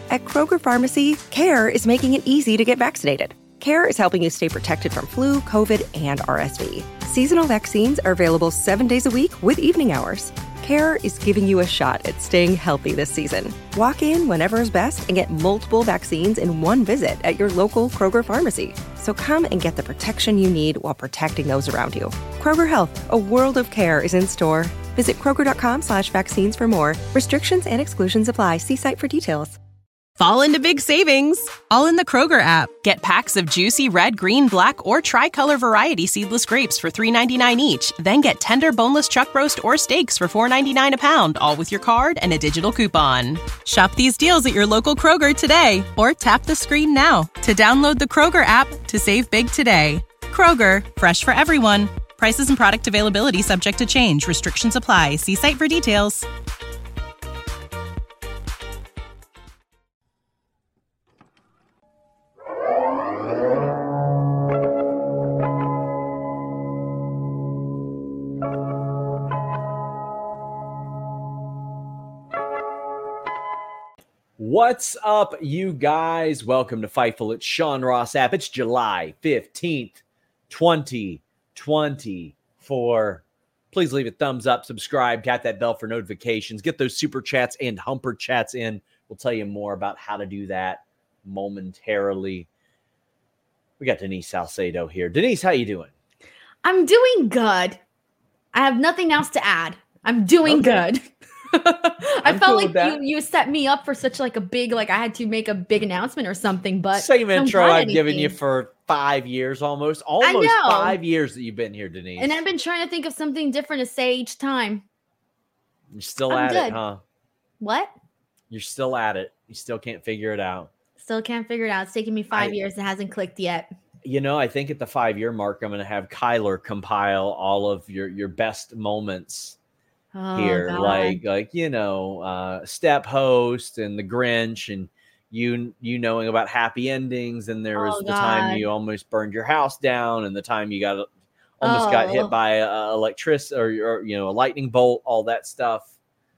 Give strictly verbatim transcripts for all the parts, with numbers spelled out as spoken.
At Kroger Pharmacy, CARE is making it easy to get vaccinated. CARE is helping you stay protected from flu, COVID, and R S V. Seasonal vaccines are available seven days a week with evening hours. CARE is giving you a shot at staying healthy this season. Walk in whenever is best and get multiple vaccines in one visit at your local Kroger Pharmacy. So come and get the protection you need while protecting those around you. Kroger Health, a world of care is in store. Visit Kroger.com slash vaccines for more. Restrictions and exclusions apply. See site for details. Fall into big savings, all in the Kroger app. Get packs of juicy red, green, black, or tricolor variety seedless grapes for three ninety-nine each. Then get tender boneless chuck roast or steaks for four ninety-nine a pound, all with your card and a digital coupon. Shop these deals at your local Kroger today, or tap the screen now to download the Kroger app to save big today. Kroger, fresh for everyone. Prices and product availability subject to change. Restrictions apply. See site for details. What's up, you guys? Welcome to Fightful. It's Sean Ross App. It's July fifteenth, twenty twenty-four. Please leave a thumbs up, subscribe, tap that bell for notifications, get those super chats and humper chats in. We'll tell you more about how to do that momentarily. We got Denise Salcedo here. Denise, how you doing? I'm doing good. I have nothing else to add. I'm doing Okay. good. I felt cool like with that. you you set me up for such like a big, like I had to make a big announcement or something, but Same I don't intro got I've given you anything. for five years almost. Almost know. five years that you've been here, Denise. And I've been trying to think of something different to say each time. You're still I'm at it, good. huh? What? You're still at it. You still can't figure it out. Still can't figure it out. It's taking me five I- years. It hasn't clicked yet. You know, I think at the five-year mark, I'm going to have Kyler compile all of your, your best moments Oh, here. God. Like, like you know, uh, Step Host and The Grinch and you you knowing about happy endings. And there was Oh, the time God. you almost burned your house down and the time you got almost got Oh. hit by uh, electricity or, or, you know, a lightning bolt, all that stuff.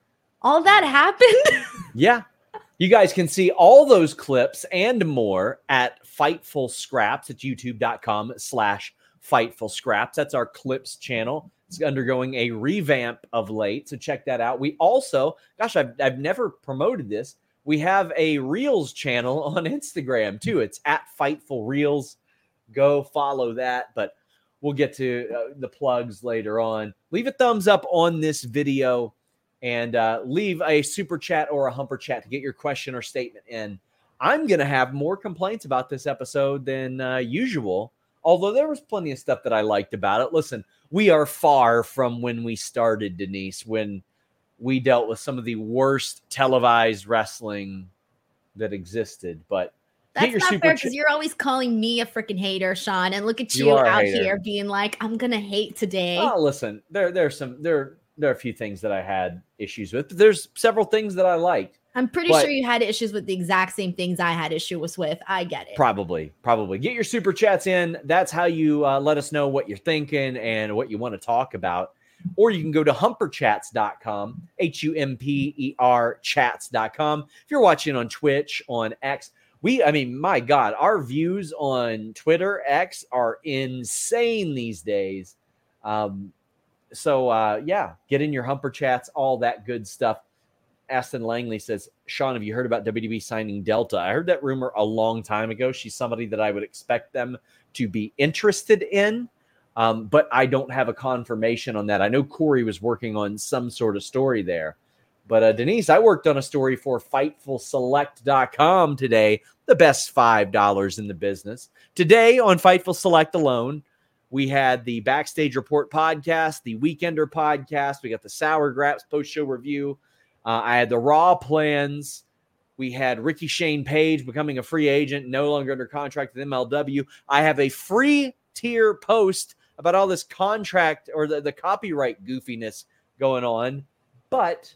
All that happened? Yeah. You guys can see all those clips and more at Fightful Scraps at youtube.com slash Fightful Scraps. That's our clips channel. It's undergoing a revamp of late, so check that out. We also, gosh, I've, I've never promoted this. We have a Reels channel on Instagram, too. It's at Fightful Reels. Go follow that, but we'll get to uh, the plugs later on. Leave a thumbs up on this video and uh, leave a super chat or a humper chat to get your question or statement in. I'm going to have more complaints about this episode than uh, usual, although there was plenty of stuff that I liked about it. Listen, we are far from when we started, Denise, when we dealt with some of the worst televised wrestling that existed. But That's get your not super fair chat. because you're always calling me a freaking hater, Sean. And look at You you, are a out hater. here being like, I'm going to hate today. Oh, listen, there, there's some, there, there are a few things that I had issues with, but there's several things that I liked. I'm pretty But- sure you had issues with the exact same things I had issues with. I get it. Probably, probably. Get your super chats in. That's how you uh, let us know what you're thinking and what you want to talk about. Or you can go to humper chats dot com, H U M P E R chats dot com. If you're watching on Twitch, on X, we, I mean, my God, our views on Twitter, X are insane these days. Um, so, uh, yeah, get in your humper chats, all that good stuff. Aston Langley says, Sean, have you heard about W W E signing Delta? I heard that rumor a long time ago. She's somebody that I would expect them to be interested in, um, but I don't have a confirmation on that. I know Corey was working on some sort of story there. But uh, Denise, I worked on a story for Fightful Select dot com today, the best five dollars in the business. Today on Fightful Select alone, we had the Backstage Report podcast, the Weekender podcast. We got the Sour Graps post-show review. Uh, I had the Raw plans. We had Ricky Shane Page becoming a free agent, no longer under contract with M L W. I have a free tier post about all this contract or the, the copyright goofiness going on. But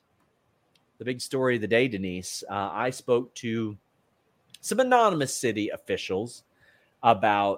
the big story of the day, Denise, uh, I spoke to some anonymous city officials about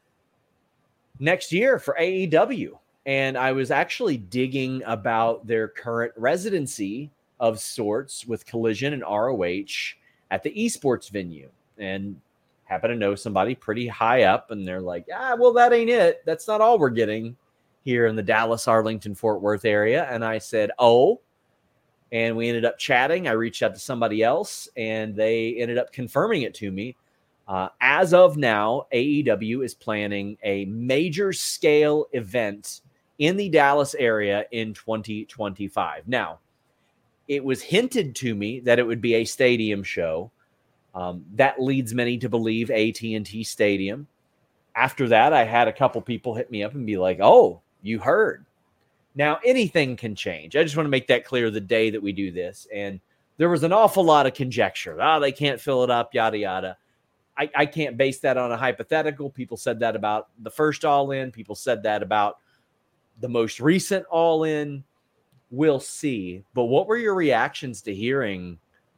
next year for A E W. And I was actually digging about their current residency of sorts with Collision and R O H. at the esports venue, and happen to know somebody pretty high up, and they're like, ah, well, that ain't it. That's not all we're getting here in the Dallas, Arlington, Fort Worth area. And I said, oh, and we ended up chatting. I reached out to somebody else, and they ended up confirming it to me. Uh, as of now, A E W is planning a major scale event in the Dallas area in twenty twenty-five. Now, it was hinted to me that it would be a stadium show. Um, that leads many to believe A T and T Stadium. After that, I had a couple people hit me up and be like, oh, you heard. Now, anything can change. I just want to make that clear the day that we do this. And there was an awful lot of conjecture. Oh, they can't fill it up, yada, yada. I, I can't base that on a hypothetical. People said that about the first All-In. People said that about the most recent All-In. We'll see. But what were your reactions to hearing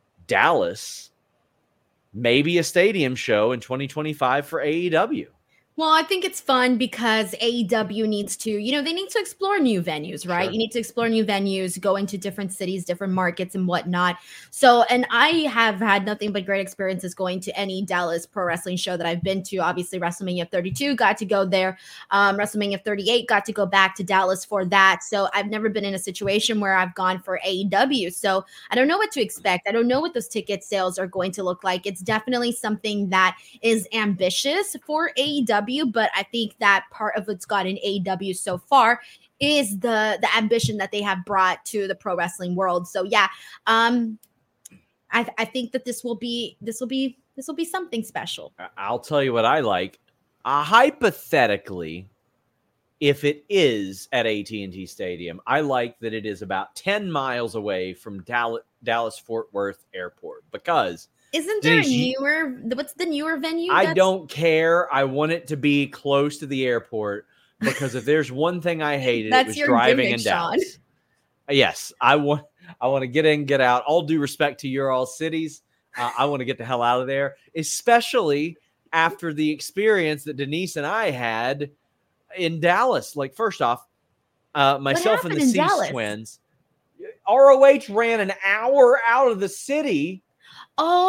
Dallas maybe a stadium show in twenty twenty-five for A E W? Well, I think it's fun because A E W needs to, you know, they need to explore new venues, right? Sure. You need to explore new venues, go into different cities, different markets and whatnot. So, and I have had nothing but great experiences going to any Dallas pro wrestling show that I've been to. Obviously, WrestleMania thirty-two, got to go there. Um, WrestleMania thirty-eight, got to go back to Dallas for that. So I've never been in a situation where I've gone for A E W. So I don't know what to expect. I don't know what those ticket sales are going to look like. It's definitely something that is ambitious for A E W. But I think that part of what's gotten A E W so far is the the ambition that they have brought to the pro wrestling world. So yeah, um, I, I think that this will be this will be this will be something special. I'll tell you what I like. Uh, hypothetically, if it is at A T and T Stadium, I like that it is about ten miles away from Dallas Dallas Fort Worth Airport, because isn't there a you, newer, what's the newer venue? I don't care. I want it to be close to the airport, because if there's one thing I hated, it was driving in Dallas. Sean. Yes, I want I want to get in, get out. All due respect to your all cities, uh, I want to get the hell out of there, especially after the experience that Denise and I had in Dallas. Like, first off, uh, myself and the Cease twins, R O H ran an hour out of the city. Oh,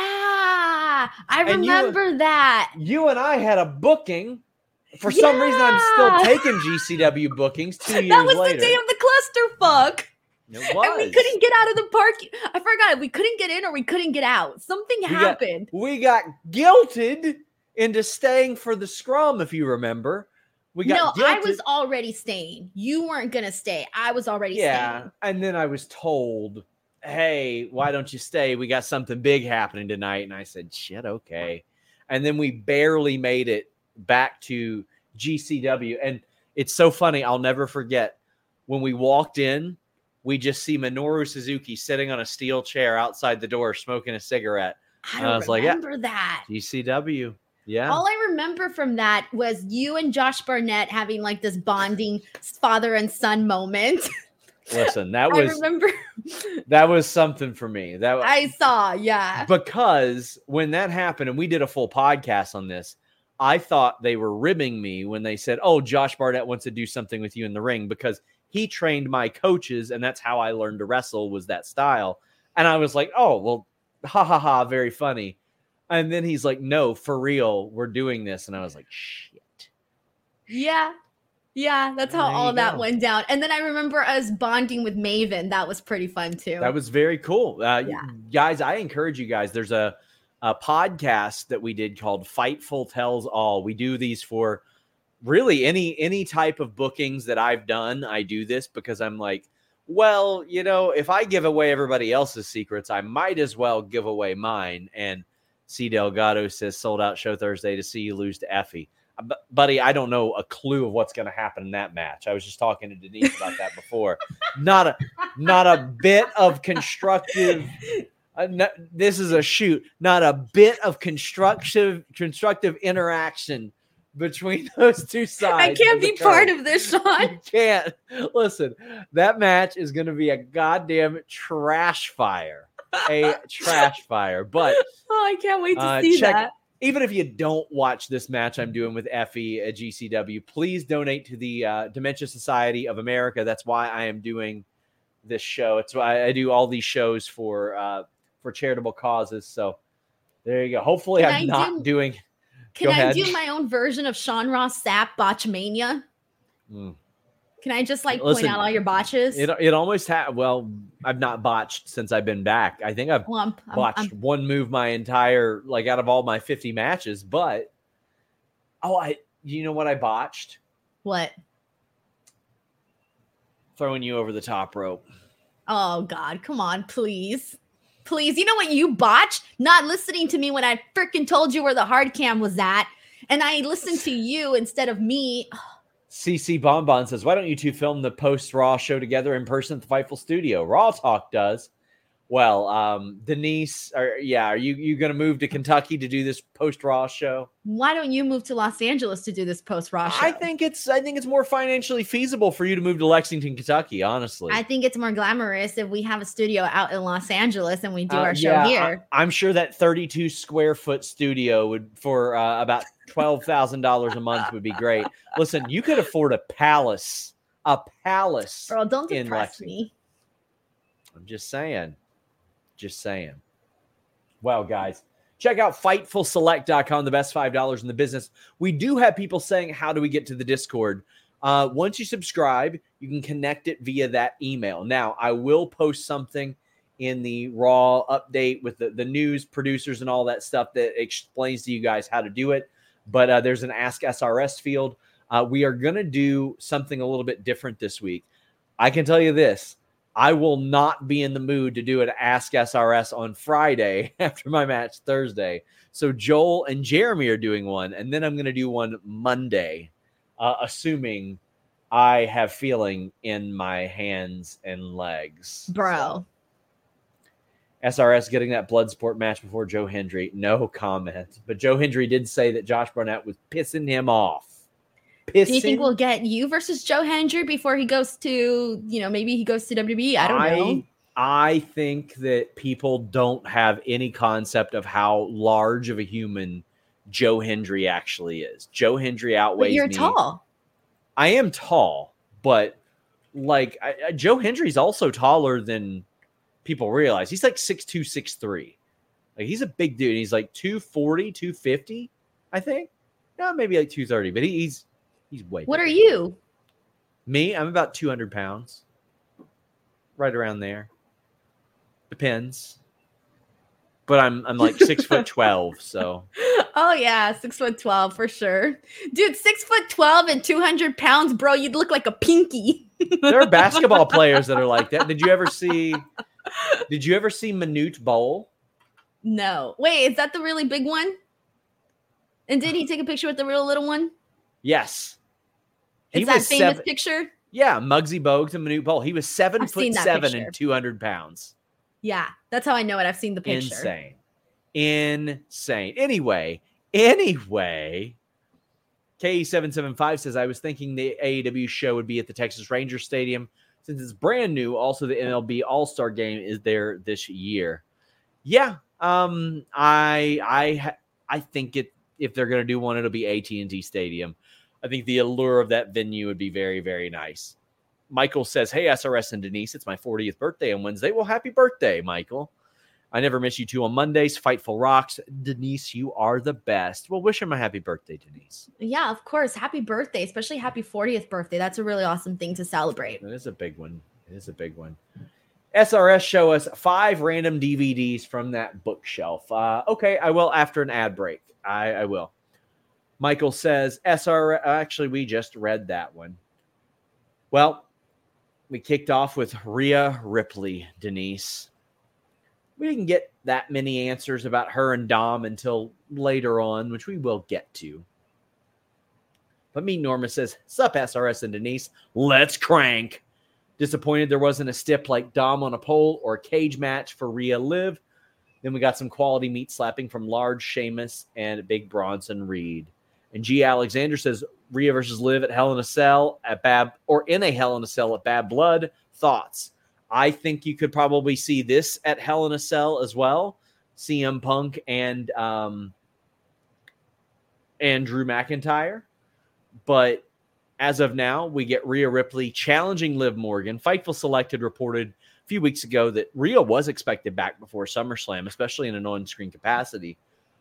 yeah. I remember you, that. You and I had a booking. For yeah. some reason, I'm still taking G C W bookings two years later. That was later. the day of the clusterfuck. It was. And we couldn't get out of the park. I forgot. We couldn't get in or we couldn't get out. Something we happened. Got, we got guilted into staying for the scrum, if you remember. We got no, guilted. I was already staying. You weren't going to stay. I was already yeah, staying. And then I was told, hey, why don't you stay? We got something big happening tonight. And I said, shit, okay. And then we barely made it back to G C W. And it's so funny. I'll never forget when we walked in, we just see Minoru Suzuki sitting on a steel chair outside the door, smoking a cigarette. I don't I was remember like, yeah, that. G C W. Yeah. All I remember from that was you and Josh Barnett having like this bonding father and son moment. Listen, that was I remember that was something for me. That I saw, yeah. Because when that happened, and we did a full podcast on this, I thought they were ribbing me when they said, "Oh, Josh Barnett wants to do something with you in the ring," because he trained my coaches, and that's how I learned to wrestle, was that style. And I was like, "Oh, well, ha ha ha, very funny." And then he's like, "No, for real, we're doing this." And I was like, "Shit." Yeah. Yeah, that's how all of that went down. And then I remember us bonding with Maven. That was pretty fun too. That was very cool. Uh, yeah. Guys, I encourage you guys. There's a, a podcast that we did called Fightful Tells All. We do these for really any any type of bookings that I've done. I do this because I'm like, well, you know, if I give away everybody else's secrets, I might as well give away mine. And C. Delgado says, sold out show Thursday to see you lose to Effie. Buddy, I don't know a clue of what's going to happen in that match. I was just talking to Denise about that before. Not a, not a bit of constructive. Uh, no, this is a shoot. Not a bit of constructive, constructive interaction between those two sides. I can't be part of this, Sean. You can't. Listen, that match is going to be a goddamn trash fire. A trash fire. But oh, I can't wait to uh, see check, that. Even if you don't watch this match I'm doing with Effie at G C W, please donate to the uh, Dementia Society of America. That's why I am doing this show. It's why I do all these shows for uh, for charitable causes. So there you go. Hopefully Can I'm I not do- doing. Can Go I ahead. do my own version of Sean Ross Sapp Botchmania? Mm. Can I just like Listen, point out all your botches? It it almost had. Well, I've not botched since I've been back. I think I've well, I'm, I'm, botched I'm, one move my entire like out of all my fifty matches. But oh, I you know what I botched? what? Throwing you over the top rope. Oh God, come on, please. Please. You know what you botched? Not listening to me when I freaking told you where the hard cam was at. And I listened to you instead of me. C C Bonbon says, why don't you two film the post-Raw show together in person at the Fightful Studio? Raw Talk does. Well, um, Denise, are, yeah, are you, you going to move to Kentucky to do this post-Raw show? Why don't you move to Los Angeles to do this post-Raw show? I think it's I think it's more financially feasible for you to move to Lexington, Kentucky, honestly. I think it's more glamorous if we have a studio out in Los Angeles and we do Uh, our show yeah, here. I, I'm sure that thirty-two square foot studio would for uh, about twelve thousand dollars a month would be great. Listen, you could afford a palace, a palace. Bro, don't in depress Lexington. me. I'm just saying. Just saying. Well, guys, check out Fightful Select dot com, the best five dollars in the business. We do have people saying, how do we get to the Discord? Uh, once you subscribe, you can connect it via that email. Now, I will post something in the Raw update with the, the news producers and all that stuff that explains to you guys how to do it. But uh, there's an Ask S R S field. Uh, we are going to do something a little bit different this week. I can tell you this. I will not be in the mood to do an Ask S R S on Friday after my match Thursday. So Joel and Jeremy are doing one, and then I'm going to do one Monday, uh, assuming I have feeling in my hands and legs. Bro. So, S R S getting that Bloodsport match before Joe Hendry. No comment. But Joe Hendry did say that Josh Barnett was pissing him off. Pissing. Do you think we'll get you versus Joe Hendry before he goes to, you know, maybe he goes to W W E? I don't I, know. I think that people don't have any concept of how large of a human Joe Hendry actually is. Joe Hendry outweighs But you're me. tall. I am tall, but like I, I, Joe Hendry's also taller than people realize. He's like six two, six three. Like he's a big dude. He's like two forty, two fifty, I think. No, maybe like two thirty, but he, he's he's way What bigger. are you? Me, I'm about two hundred pounds. Right around there. Depends. But I'm I'm like six foot twelve, so Oh yeah, six foot twelve for sure, dude. Six foot twelve and two hundred pounds, bro. You'd look like a pinky. there are basketball players that are like that. Did you ever see? Did you ever see Manute Bol? No, wait, is that the really big one? And did he take a picture with the real little one? Yes. He Is that was famous seven, picture? Yeah, Muggsy Bogues and Manute Bol. He was seven I've foot seen that seven picture. and two hundred pounds. Yeah, that's how I know it. I've seen the picture. Insane. Insane. Anyway, anyway, K E seven seven five says, I was thinking the A E W show would be at the Texas Rangers Stadium since it's brand new. Also, the M L B All-Star Game is there this year. Yeah, um, I I I think it if they're going to do one, it'll be A T and T Stadium. I think the allure of that venue would be very, very nice. Michael says, hey, S R S and Denise, it's my fortieth birthday on Wednesday. Well, happy birthday, Michael. I never miss you two on Mondays. Fightful rocks. Denise, you are the best. Well, wish him a happy birthday, Denise. Yeah, of course. Happy birthday, especially happy fortieth birthday. That's a really awesome thing to celebrate. It is a big one. It is a big one. S R S show us five random D V Ds from that bookshelf. Uh, okay, I will after an ad break. I, I will. Michael says, S R S, actually, we just read that one. Well, we kicked off with Rhea Ripley, Denise. We didn't get that many answers about her and Dom until later on, which we will get to. But Meet Norma says, sup, S R S and Denise, let's crank. Disappointed there wasn't a stip like Dom on a pole or a cage match for Rhea Liv. Then we got some quality meat slapping from Large Sheamus and Big Bronson Reed. And G. Alexander says Rhea versus Liv at Hell in a Cell at Bad or in a Hell in a Cell at Bad Blood. Thoughts? I think you could probably see this at Hell in a Cell as well. C M Punk and um, and Drew McIntyre. But as of now, we get Rhea Ripley challenging Liv Morgan. Fightful Select had reported few weeks ago that Rhea was expected back before SummerSlam, especially in an on-screen capacity.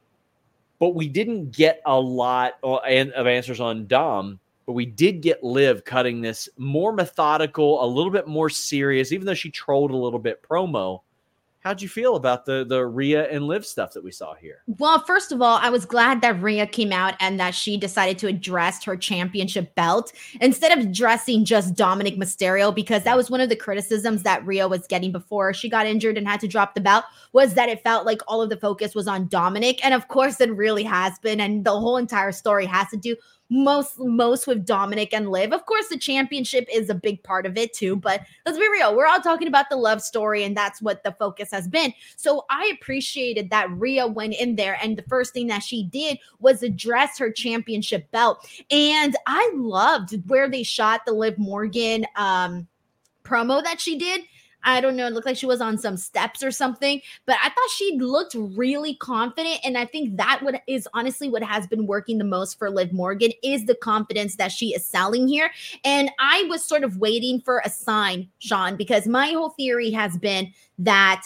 But we didn't get a lot of answers on Dom, but we did get Liv cutting this more methodical, a little bit more serious, even though she trolled a little bit promo. How'd you feel about the, the Rhea and Liv stuff that we saw here? Well, first of all, I was glad that Rhea came out and that she decided to address her championship belt instead of addressing just Dominic Mysterio, because that was one of the criticisms that Rhea was getting before she got injured and had to drop the belt, was that it felt like all of the focus was on Dominic. And of course, it really has been. And the whole entire story has to do most most with Dominic and Liv. Of course, the championship is a big part of it too, but let's be real. We're all talking about the love story, and that's what the focus has been. So I appreciated that Rhea went in there, and the first thing that she did was address her championship belt. And I loved where they shot the Liv Morgan um, promo that she did. I don't know. It looked like she was on some steps or something, but I thought she looked really confident. And I think that what is honestly what has been working the most for Liv Morgan is the confidence that she is selling here. And I was sort of waiting for a sign, Sean, because my whole theory has been that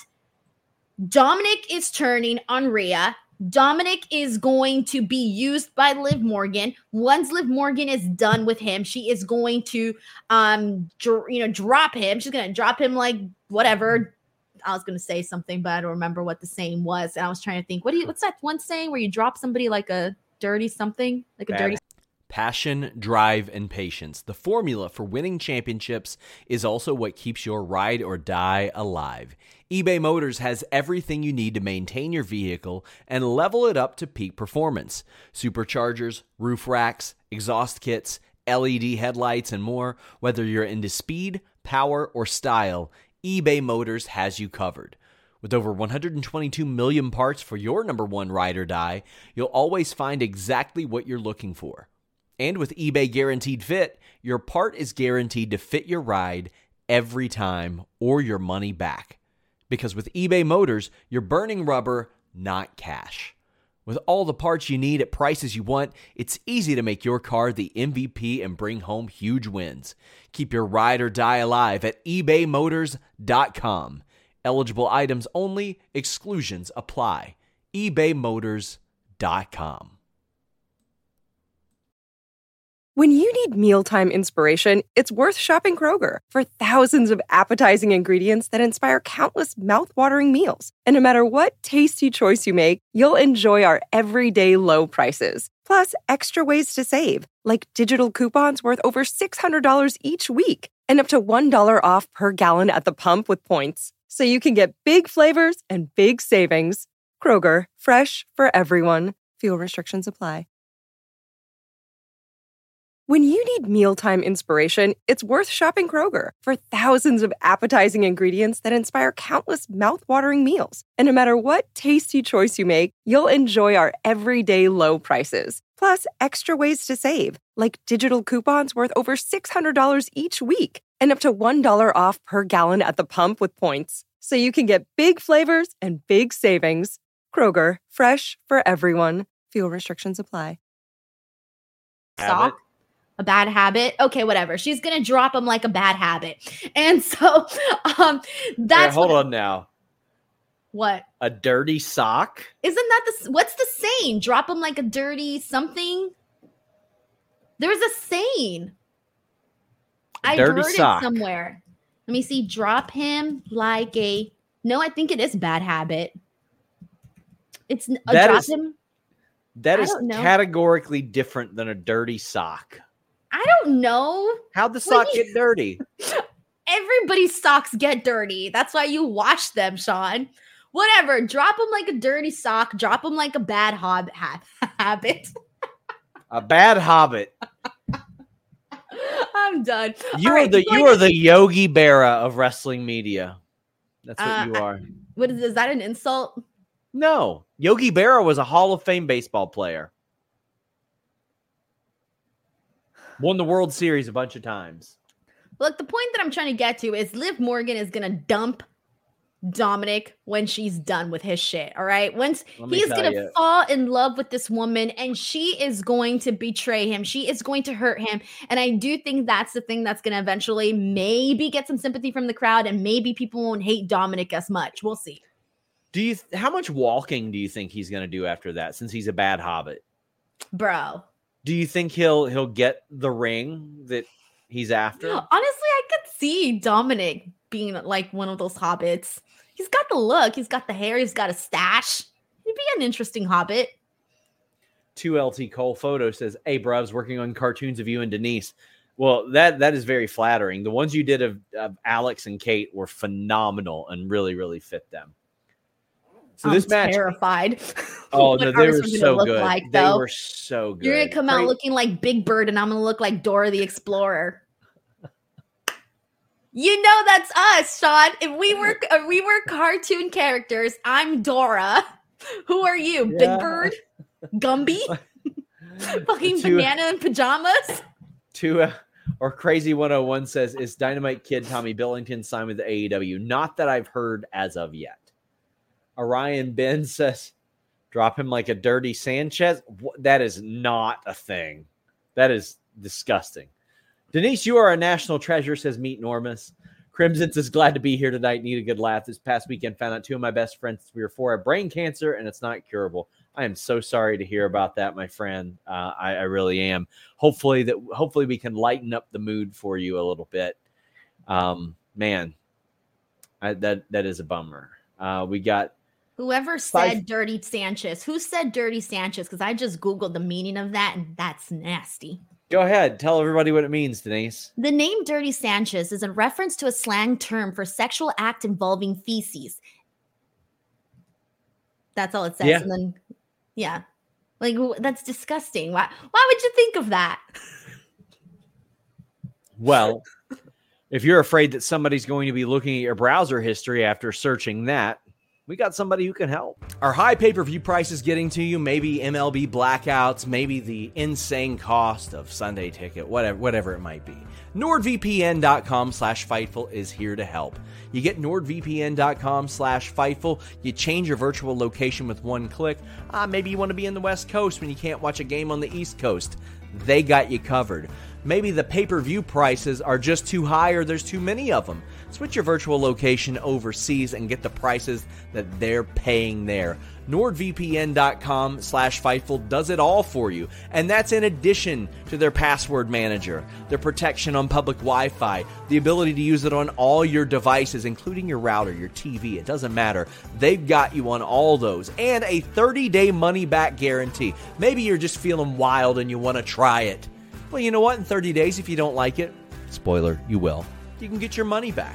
Dominic is turning on Rhea. Dominic is going to be used by Liv Morgan. Once Liv Morgan is done with him, she is going to, um, dr- you know, drop him. She's going to drop him like whatever. I was going to say something, but I don't remember what the saying was. And I was trying to think, what do you, what's that one saying where you drop somebody like a dirty something, like a Bad. dirty. Passion, drive, and patience. The formula for winning championships is also what keeps your ride or die alive. eBay Motors has everything you need to maintain your vehicle and level it up to peak performance. Superchargers, roof racks, exhaust kits, L E D headlights, and more. Whether you're into speed, power, or style, eBay Motors has you covered. With over one hundred twenty-two million parts for your number one ride or die, you'll always find exactly what you're looking for. And with eBay Guaranteed Fit, your part is guaranteed to fit your ride every time or your money back. Because with eBay Motors, you're burning rubber, not cash. With all the parts you need at prices you want, it's easy to make your car the M V P and bring home huge wins. Keep your ride or die alive at ebay motors dot com. Eligible items only, exclusions apply. ebay motors dot com. When you need mealtime inspiration, it's worth shopping Kroger for thousands of appetizing ingredients that inspire countless mouthwatering meals. And no matter what tasty choice you make, you'll enjoy our everyday low prices. Plus, extra ways to save, like digital coupons worth over six hundred dollars each week and up to one dollar off per gallon at the pump with points. So you can get big flavors and big savings. Kroger, fresh for everyone. Fuel restrictions apply. When you need mealtime inspiration, it's worth shopping Kroger for thousands of appetizing ingredients that inspire countless mouthwatering meals. And no matter what tasty choice you make, you'll enjoy our everyday low prices. Plus, extra ways to save, like digital coupons worth over six hundred dollars each week and up to one dollar off per gallon at the pump with points. So you can get big flavors and big savings. Kroger, fresh for everyone. Fuel restrictions apply. Sock. A bad habit. Okay, whatever. She's gonna drop him like a bad habit, and so um, that's Hey, hold what, on now. What? A dirty sock? Isn't that the what's the saying? Drop him like a dirty something. There's a saying. I Dirty heard sock. it somewhere. Let me see. Drop him like a. No, I think it is bad habit. It's a That drop is- him. That I is don't know. categorically different than a dirty sock. I don't know. How'd the What sock do you- get dirty? Everybody's socks get dirty. That's why you wash them, Sean. Whatever. Drop them like a dirty sock. Drop them like a bad hob- ha- habit. A bad hobbit. I'm done. You All are right, the going you are to- the Yogi Berra of wrestling media. That's what Uh, you are. What is, is that an insult? No, Yogi Berra was a Hall of Fame baseball player. Won the World Series a bunch of times. Look, the point that I'm trying to get to is Liv Morgan is going to dump Dominic when she's done with his shit. All right. Once he's tell going you. to fall in love with this woman and she is going to betray him. She is going to hurt him. And I do think that's the thing that's going to eventually maybe get some sympathy from the crowd and maybe people won't hate Dominic as much. We'll see. Do you, how much walking do you think he's going to do after that since he's a bad hobbit? Bro. Do you think he'll, he'll get the ring that he's after? No, honestly, I could see Dominic being like one of those hobbits. He's got the look. He's got the hair. He's got a stash. He'd be an interesting hobbit. two L T Cole Photo says, hey, bro, I was working on cartoons of you and Denise. Well, that that is very flattering. The ones you did of, of Alex and Kate were phenomenal and really, really fit them. So I'm this match, terrified. Oh, no, they were so look good. Like, they though. were so good. You're going to come Great. out looking like Big Bird and I'm going to look like Dora the Explorer. You know that's us, Sean. If we were if we were cartoon characters, I'm Dora. Who are you? Yeah. Big Bird? Gumby? Fucking Two- banana in pajamas? Two, uh, or Crazy one oh one says, is Dynamite Kid Tommy Billington signed with the A E W? Not that I've heard as of yet. Orion Ben says, drop him like a dirty Sanchez. Wh- That is not a thing. That is disgusting. Denise, you are a national treasure, says Meet Normus. Crimson says, glad to be here tonight. Need a good laugh. This past weekend, found out two of my best friends since we were four have brain cancer, and it's not curable. I am so sorry to hear about that, my friend. Uh, I, I really am. Hopefully that hopefully we can lighten up the mood for you a little bit. Um, man, I, that that is a bummer. Uh, we got Whoever said Five- dirty Sanchez? Who said dirty Sanchez? Because I just Googled the meaning of that, and that's nasty. Go ahead. Tell everybody what it means, Denise. The name Dirty Sanchez is a reference to a slang term for sexual act involving feces. That's all it says. Yeah. And then, yeah. Like, wh- that's disgusting. Why, why would you think of that? Well, if you're afraid that somebody's going to be looking at your browser history after searching that, we got somebody who can help. Are high pay-per-view prices getting to you? Maybe M L B blackouts, maybe the insane cost of Sunday ticket, whatever, whatever it might be. NordVPN.com slash Fightful is here to help. You get NordVPN.com slash Fightful. You change your virtual location with one click. Ah, maybe you want to be in the West Coast when you can't watch a game on the East Coast. They got you covered. Maybe the pay-per-view prices are just too high or there's too many of them. Switch your virtual location overseas and get the prices that they're paying there. NordVPN.com slash Fightful does it all for you. And that's in addition to their password manager, their protection on public Wi-Fi, the ability to use it on all your devices, including your router, your T V. It doesn't matter. They've got you on all those. And a thirty-day money-back guarantee. Maybe you're just feeling wild and you want to try it. Well, you know what? In thirty days, if you don't like it, spoiler, you will. You can get your money back.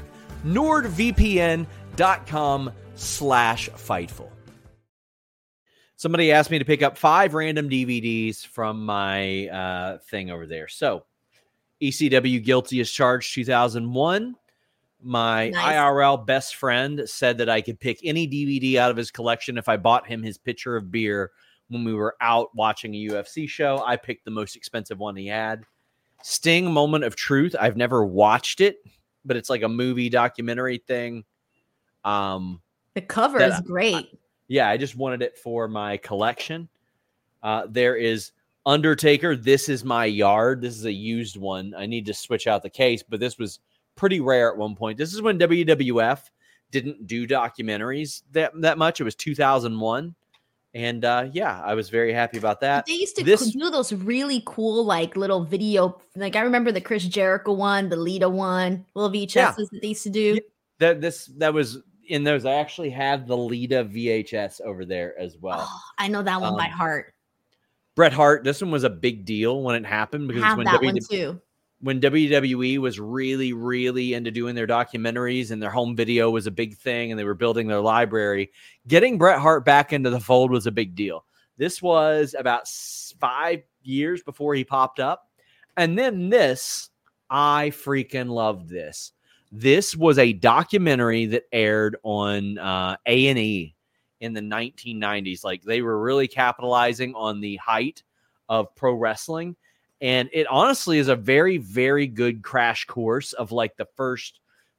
NordVPN.com slash Fightful. Somebody asked me to pick up five random D V Ds from my uh, thing over there. So, E C W Guilty as Charged two thousand one. My Nice. I R L best friend said that I could pick any D V D out of his collection if I bought him his pitcher of beer when we were out watching a U F C show. I picked the most expensive one he had. Sting Moment of Truth. I've never watched it, but it's like a movie documentary thing. Um, The cover That- is great. yeah, I just wanted it for my collection. Uh, there is Undertaker. This is my yard. This is a used one. I need to switch out the case, but this was pretty rare at one point. This is when W W F didn't do documentaries that, that much. It was two thousand one. And uh, yeah, I was very happy about that. They used to This- do those really cool, like little video. Like I remember the Chris Jericho one, the Lita one, little V H Ss that they used to do. Yeah. That this that was in those. I actually have the Lita V H S over there as well. Oh, I know that one by Um, heart. Bret Hart. This one was a big deal when it happened I because have when that W one W E too. when W W E was really, really into doing their documentaries and their home video was a big thing and they were building their library, getting Bret Hart back into the fold was a big deal. This was about s- five years before he popped up. And then this, I freaking loved this. This was a documentary that aired on uh, A and E in the nineteen nineties. Like they were really capitalizing on the height of pro wrestling. And it honestly is a very, very good crash course of like the first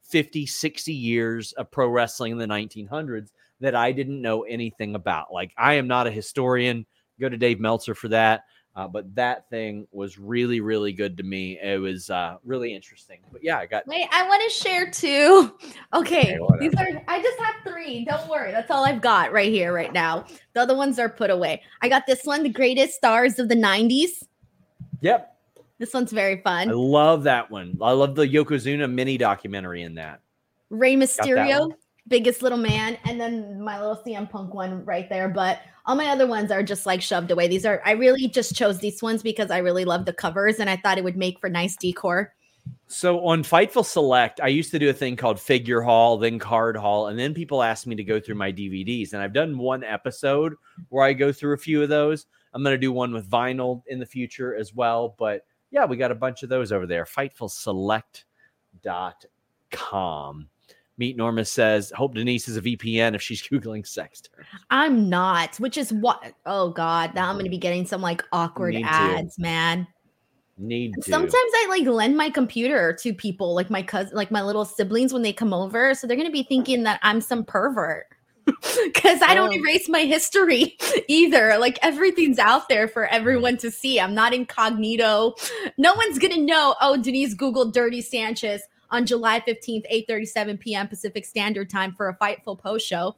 fifty, sixty years of pro wrestling in the nineteen hundreds that I didn't know anything about. Like, I am not a historian. Go to Dave Meltzer for that. Uh, but that thing was really, really good to me. It was uh, really interesting. But yeah, I got. Wait, I want to share two. Okay, Okay, these are. I just have three. Don't worry, that's all I've got right here, right now. The other ones are put away. I got this one, the greatest stars of the nineties. Yep. This one's very fun. I love that one. I love the Yokozuna mini documentary in that. Rey Mysterio, biggest little man, and then my little C M Punk one right there. But all my other ones are just like shoved away. These are, I really just chose these ones because I really love the covers and I thought it would make for nice decor. So on Fightful Select, I used to do a thing called Figure Haul, then Card Haul, and then people asked me to go through my D V Ds. And I've done one episode where I go through a few of those. I'm going to do one with vinyl in the future as well. But yeah, we got a bunch of those over there. Fightful Select dot com. Meet Norma says, hope Denise is a V P N if she's Googling sex terms. I'm not, which is what, oh God, now I'm going to be getting some like awkward Need ads, to. man. Need to. Sometimes I like lend my computer to people, like my cousin, like my little siblings when they come over. So they're going to be thinking that I'm some pervert because I don't Oh. erase my history either. Like everything's out there for everyone to see. I'm not incognito. No one's going to know, oh, Denise Googled Dirty Sanchez on July fifteenth, eight thirty-seven p.m. Pacific Standard Time for a Fightful post show.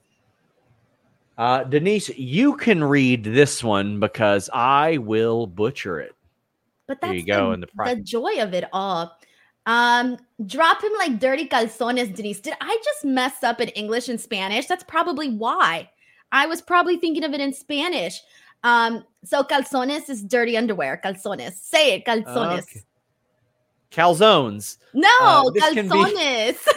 Uh, Denise, you can read this one because I will butcher it. But There that's you go, the, in the pri- the joy of it all. Um, drop him like dirty calzones, Denise. Did I just mess up in English and Spanish? That's probably why. I was probably thinking of it in Spanish. Um, so calzones is dirty underwear. Calzones. Say it, calzones. Okay. Calzones. No, Uh, this can be- calzones.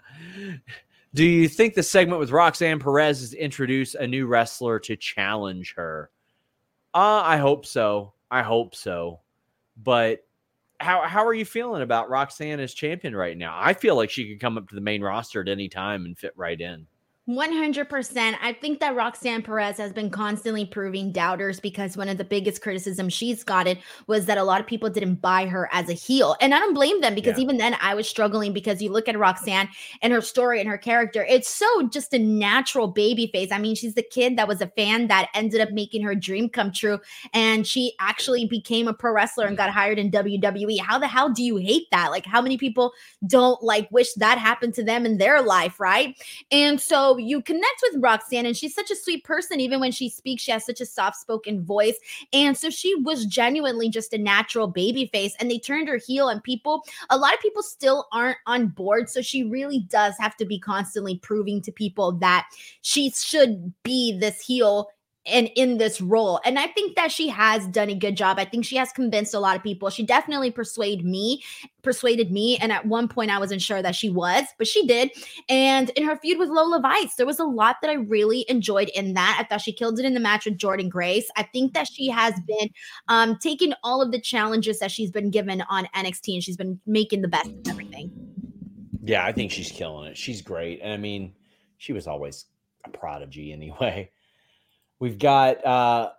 Do you think the segment with Roxanne Perez is to introduce a new wrestler to challenge her? Uh, I hope so. I hope so. But how how are you feeling about Roxanne as champion right now? I feel like she could come up to the main roster at any time and fit right in. one hundred percent. I think that Roxanne Perez has been constantly proving doubters because one of the biggest criticisms she's gotten was that a lot of people didn't buy her as a heel. And I don't blame them because Yeah. even then I was struggling because you look at Roxanne and her story and her character, it's so just a natural baby face. I mean, she's the kid that was a fan that ended up making her dream come true. And she actually became a pro wrestler and got hired in W W E. How the hell do you hate that? Like how many people don't like wish that happened to them in their life, right? And so you connect with Roxanne and she's such a sweet person. Even when she speaks, she has such a soft-spoken voice. And so she was genuinely just a natural baby face and they turned her heel and people, a lot of people still aren't on board. So she really does have to be constantly proving to people that she should be this heel and in this role. And I think that she has done a good job. I think she has convinced a lot of people. She definitely persuaded me, persuaded me. And at one point I wasn't sure that she was, but she did. And in her feud with Lola Vice, there was a lot that I really enjoyed in that. I thought she killed it in the match with Jordan Grace. I think that she has been um, taking all of the challenges that she's been given on N X T and she's been making the best of everything. Yeah, I think she's killing it. She's great. And I mean, she was always a prodigy anyway. We've got uh,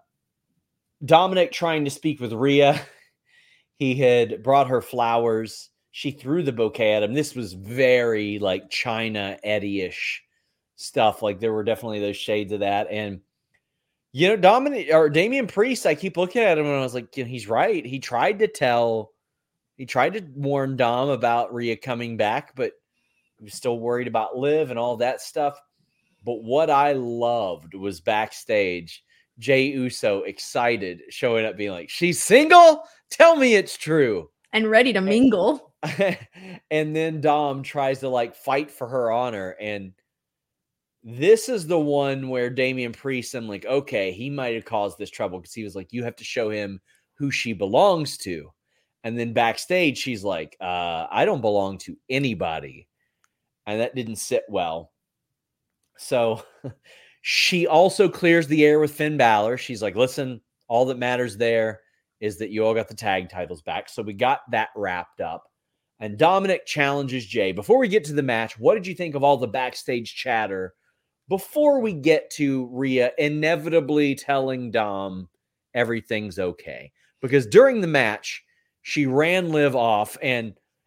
Dominic trying to speak with Rhea. He had brought her flowers. She threw the bouquet at him. This was very like China Eddie-ish stuff. Like there were definitely those shades of that. And, you know, Dominic or Damian Priest, I keep looking at him and I was like, you know, he's right. He tried to tell, he tried to warn Dom about Rhea coming back, but he was still worried about Liv and all that stuff. But what I loved was backstage, Jey Uso excited, showing up being like, she's single? Tell me it's true. And ready to mingle. And then Dom tries to like fight for her honor. And this is the one where Damian Priest, I'm like, okay, he might have caused this trouble because he was like, you have to show him who she belongs to. And then backstage, she's like, uh, I don't belong to anybody. And that didn't sit well. So she also clears the air with Finn Balor. She's like, listen, all that matters there is that you all got the tag titles back. So we got that wrapped up. And Dominic challenges Jay. Before we get to the match, what did you think of all the backstage chatter before we get to Rhea inevitably telling Dom everything's okay? Because during the match, she ran Liv off. And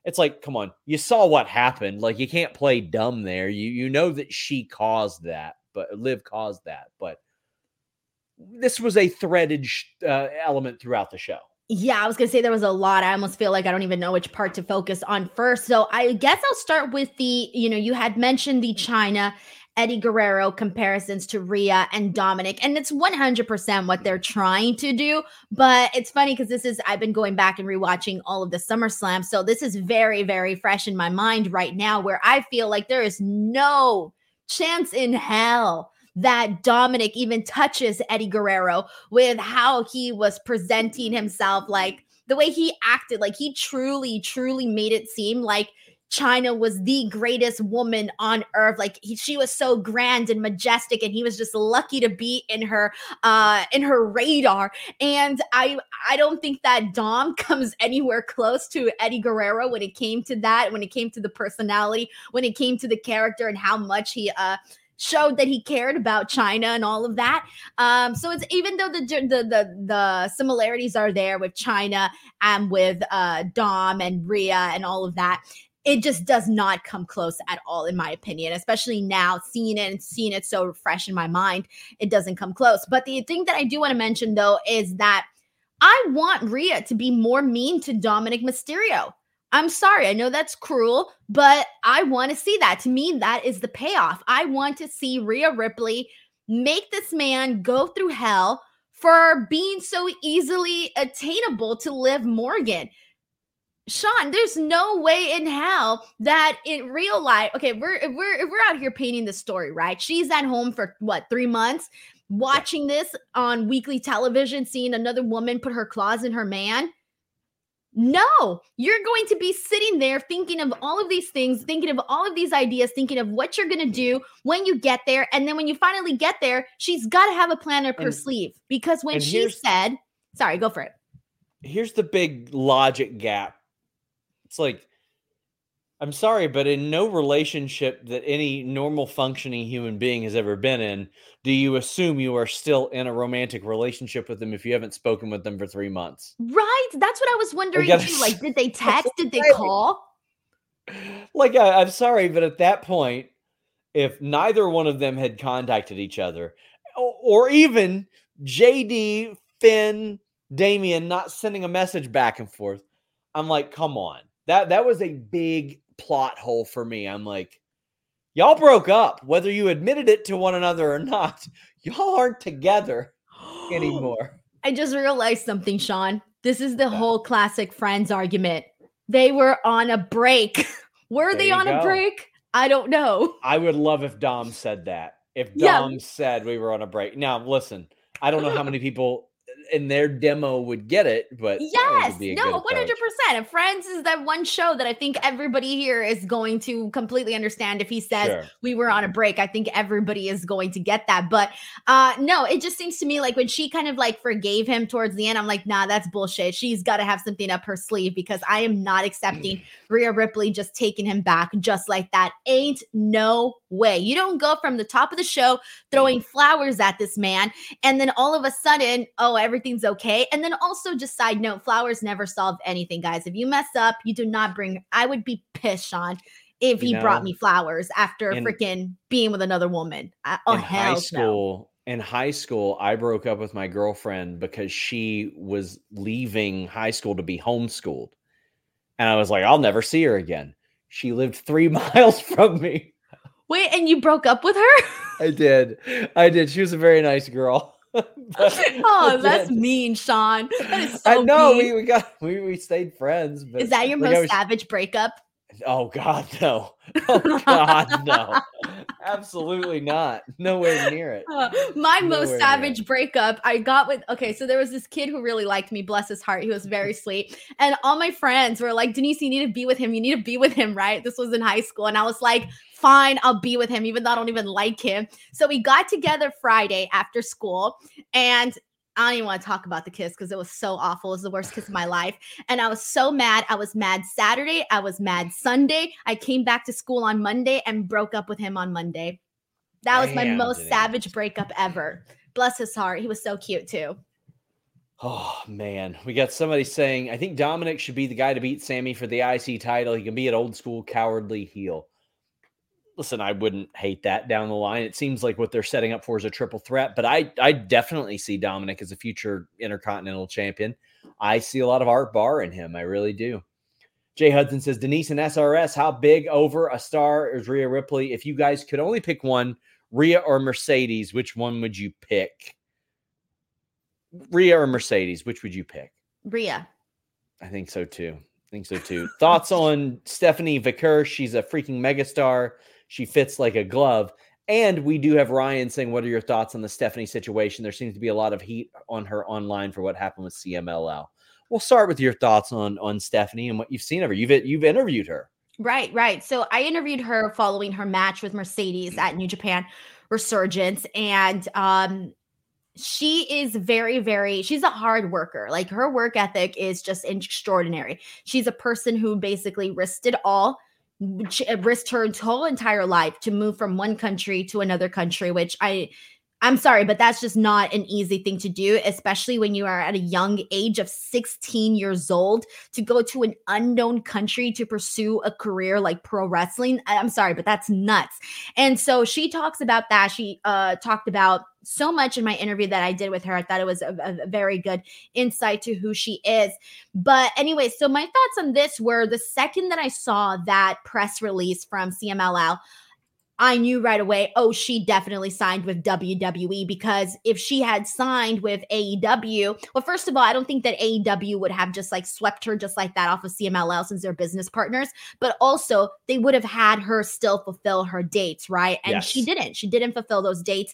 it's like, come on, you saw what happened. Like, you can't play dumb there. You you know that she caused that, but Liv caused that. But this was a threaded uh, element throughout the show. Yeah, I was going to say there was a lot. I almost feel like I don't even know which part to focus on first. So I guess I'll start with the, you know, you had mentioned the Chyna, Eddie Guerrero comparisons to Rhea and Dominic. And it's one hundred percent what they're trying to do. But it's funny because this is, I've been going back and rewatching all of the SummerSlam. So this is very, very fresh in my mind right now, where I feel like there is no chance in hell that Dominic even touches Eddie Guerrero with how he was presenting himself, like the way he acted. Like he truly, truly made it seem like Chyna was the greatest woman on earth. Like he, she was so grand and majestic, and he was just lucky to be in her, uh, in her radar. And I, I don't think that Dom comes anywhere close to Eddie Guerrero when it came to that, when it came to the personality, when it came to the character and how much he, uh, showed that he cared about Chyna and all of that. Um, so it's, even though the, the the the similarities are there with Chyna and with uh, Dom and Rhea and all of that, it just does not come close at all, in my opinion, especially now seeing it and seeing it so fresh in my mind. It doesn't come close. But the thing that I do want to mention, though, is that I want Rhea to be more mean to Dominic Mysterio. I'm sorry, I know that's cruel, but I want to see that. To me, that is the payoff. I want to see Rhea Ripley make this man go through hell for being so easily attainable to Liv Morgan. Sean, there's no way in hell that in real life, okay, we're if we're if we're out here painting the story, right? She's at home for what, three months, watching this on weekly television, seeing another woman put her claws in her man. No, you're going to be sitting there thinking of all of these things, thinking of all of these ideas, thinking of what you're going to do when you get there. And then when you finally get there, she's got to have a plan up her And- sleeve, because when and she here's- said, sorry, go for it. Here's the big logic gap. It's like, I'm sorry, but in no relationship that any normal functioning human being has ever been in, do you assume you are still in a romantic relationship with them if you haven't spoken with them for three months? Right. That's what I was wondering gotta too. Like, did they text? Did they right. call? Like, I, I'm sorry, but at that point, if neither one of them had contacted each other, or, or even J D, Finn, Damian not sending a message back and forth, I'm like, come on. That that was a big plot hole for me. I'm like, y'all broke up, whether you admitted it to one another or not. Y'all aren't together anymore. I just realized something, Sean. This is the whole classic Friends argument. They were on a break. Were There they you on go. a break? I don't know. I would love if Dom said that. If Yeah. Dom said we were on a break. Now, listen, I don't know how many people in their demo would get it, but Yes, no, one hundred percent. And Friends is that one show that I think everybody here is going to completely understand. If he says Sure. we were on a break, I think everybody is going to get that. But uh no, it just seems to me like when she kind of like forgave him towards the end, I'm like, nah, that's bullshit. She's got to have something up her sleeve, because I am not accepting Rhea Ripley just taking him back just like that. Ain't no way. You don't go from the top of the show throwing flowers at this man, and then all of a sudden, oh, everything's okay. And then also, just side note, flowers never solve anything, guys. If you mess up, you do not bring, I would be pissed, Sean, if he You brought know, me flowers after in- freaking being with another woman. I, oh, in hell high no. school, in high school, I broke up with my girlfriend because she was leaving high school to be homeschooled. And I was like, I'll never see her again. She lived three miles from me. Wait, and you broke up with her? I did. I did. She was a very nice girl. But Oh, I that's did. mean, Sean. That is I so know mean. we, we got we, we stayed friends. But Is that your like, I most was- savage breakup? Oh God, no. Oh God, no. Absolutely not. Nowhere near it. Uh, my Nowhere most near savage it. breakup I got with, okay, so there was this kid who really liked me, bless his heart. He was very sweet. And all my friends were like, Denise, you need to be with him. You need to be with him, right? This was in high school. And I was like, fine, I'll be with him, even though I don't even like him. So we got together Friday after school, and I don't even want to talk about the kiss because it was so awful. It was the worst kiss of my life. And I was so mad. I was mad Saturday. I was mad Sunday. I came back to school on Monday and broke up with him on Monday. That was my Damn, most Denise. savage breakup ever. Bless his heart. He was so cute too. Oh, man. We got somebody saying, I think Dominic should be the guy to beat Sammy for the I C title. He can be an old school cowardly heel. Listen, I wouldn't hate that down the line. It seems like what they're setting up for is a triple threat, but I, I definitely see Dominic as a future Intercontinental Champion. I see a lot of Art Barr in him. I really do. Jay Hudson says, Denise and S R S, how big over a star is Rhea Ripley? If you guys could only pick one, Rhea or Mercedes, which one would you pick? Rhea or Mercedes, which would you pick? Rhea. I think so too. I think so too. Thoughts on Stephanie Vickers? She's a freaking megastar. She fits like a glove. And we do have Ryan saying, what are your thoughts on the Stephanie situation? There seems to be a lot of heat on her online for what happened with C M L L. We'll start with your thoughts on, on Stephanie and what you've seen of her. You've, you've interviewed her. Right, right. So I interviewed her following her match with Mercedes at New Japan Resurgence. And um, she is very, very, she's a hard worker. Like her work ethic is just extraordinary. She's a person who basically risked it all. She risked her whole entire life to move from one country to another country, which I, I'm sorry, but that's just not an easy thing to do, especially when you are at a young age of sixteen years old to go to an unknown country to pursue a career like pro wrestling. I'm sorry, but that's nuts. And so she talks about that. She uh, talked about so much in my interview that I did with her. I thought it was a, a very good insight to who she is. But anyway, so my thoughts on this were the second that I saw that press release from C M L L, I knew right away, oh, she definitely signed with W W E, because if she had signed with A E W, well, first of all, I don't think that A E W would have just like swept her just like that off of C M L L since they're business partners, but also they would have had her still fulfill her dates, right? And Yes. she didn't. She didn't fulfill those dates.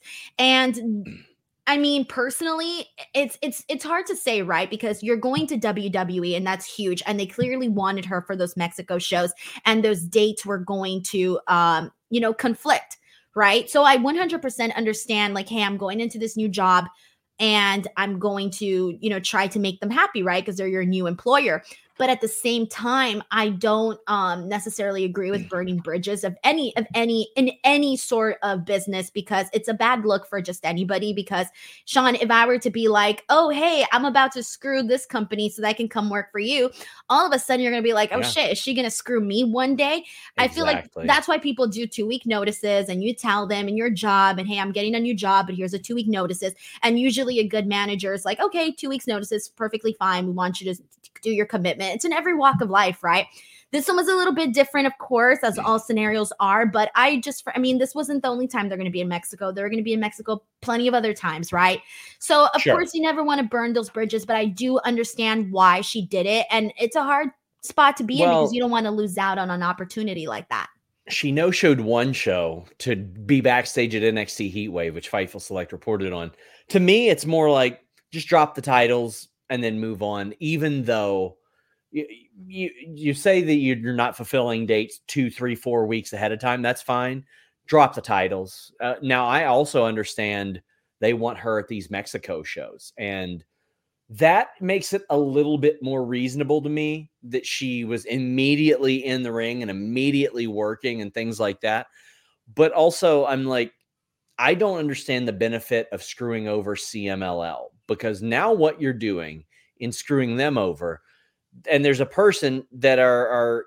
And I mean, personally, it's it's it's hard to say, right? Because you're going to W W E and that's huge. And they clearly wanted her for those Mexico shows, and those dates were going to um, you know, conflict, right? So I one hundred percent understand, like, hey, I'm going into this new job and I'm going to, you know, try to make them happy, right? Because they're your new employer. But at the same time, I don't um, necessarily agree with burning bridges of any of any in any sort of business, because it's a bad look for just anybody. Because Sean, if I were to be like, oh, hey, I'm about to screw this company so that I can come work for you, all of a sudden you're going to be like, oh, Yeah. shit, is she going to screw me one day? I feel like Exactly. that's why people do two week notices, and you tell them in your job, and hey, I'm getting a new job, but here's a two week notices. And usually a good manager is like, okay, two weeks notices, perfectly fine. We want you to do your commitment. It's in every walk of life, right? This one was a little bit different, of course, as all scenarios are. But I just, I mean, this wasn't the only time they're going to be in Mexico. They're going to be in Mexico plenty of other times, right? So, of Sure. course, you never want to burn those bridges, but I do understand why she did it. And it's a hard spot to be in Well- because you don't want to lose out on an opportunity like that. She no-showed one show to be backstage at N X T Heatwave, which Fightful Select reported on. To me, it's more like just drop the titles and then move on, even though you, you, you say that you're not fulfilling dates two, three, four weeks ahead of time. That's fine. Drop the titles. Uh, now, I also understand they want her at these Mexico shows, and that makes it a little bit more reasonable to me that she was immediately in the ring and immediately working and things like that. But also, I'm like, I don't understand the benefit of screwing over C M L L, because now what you're doing in screwing them over, and there's a person that are, are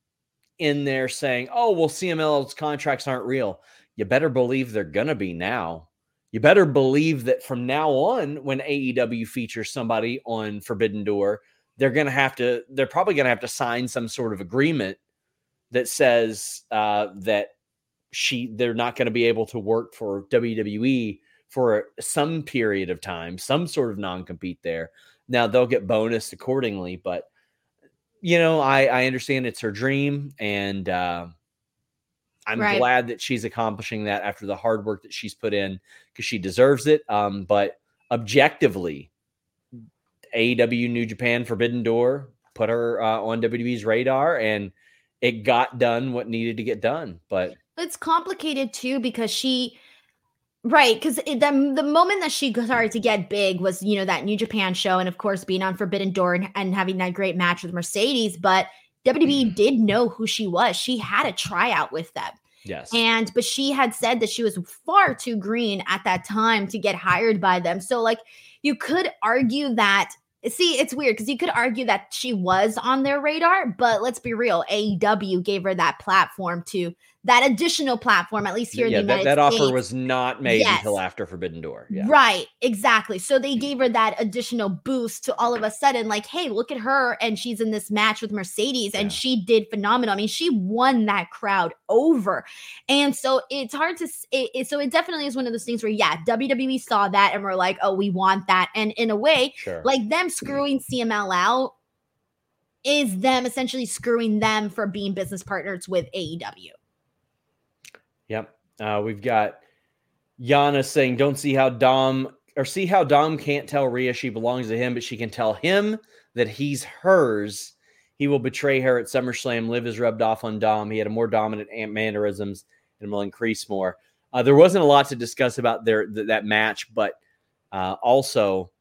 in there saying, oh, well, C M L L's contracts aren't real. You better believe they're going to be now. You better believe that from now on, when A E W features somebody on Forbidden Door, they're going to have to, they're probably going to have to sign some sort of agreement that says uh, that she, they're not going to be able to work for W W E for some period of time, some sort of non-compete there. Now they'll get bonus accordingly, but you know, I, I understand it's her dream, and uh, I'm Right. glad that she's accomplishing that after the hard work that she's put in, because she deserves it. Um, but objectively, A E W New Japan Forbidden Door put her uh, on W W E's radar, and it got done what needed to get done. But It's complicated too, because she, right, because the, the moment that she started to get big was, you know, that New Japan show, and of course being on Forbidden Door and, and having that great match with Mercedes. But W W E did know who she was. She had a tryout with them. yes, And but she had said that she was far too green at that time to get hired by them. So like, you could argue that, see, it's weird because you could argue that she was on their radar, but let's be real. A E W gave her that platform to that additional platform, at least here yeah, in the United that, that States. offer was not made yes. until after Forbidden Door. Yeah. Right, exactly. So they gave her that additional boost to all of a sudden, like, hey, look at her. And she's in this match with Mercedes and yeah. she did phenomenal. I mean, she won that crowd over. And so it's hard to, it, it, so it definitely is one of those things where, yeah, W W E saw that and we're like, oh, we want that. And in a way, sure. like them screwing C M L out is them essentially screwing them for being business partners with A E W. Yep. Uh, we've got Yana saying, don't see how Dom or see how Dom can't tell Rhea she belongs to him, but she can tell him that he's hers. He will betray her at SummerSlam. Liv is rubbed off on Dom. He had a more dominant mannerisms and will increase more. Uh, there wasn't a lot to discuss about their th- that match, but uh, also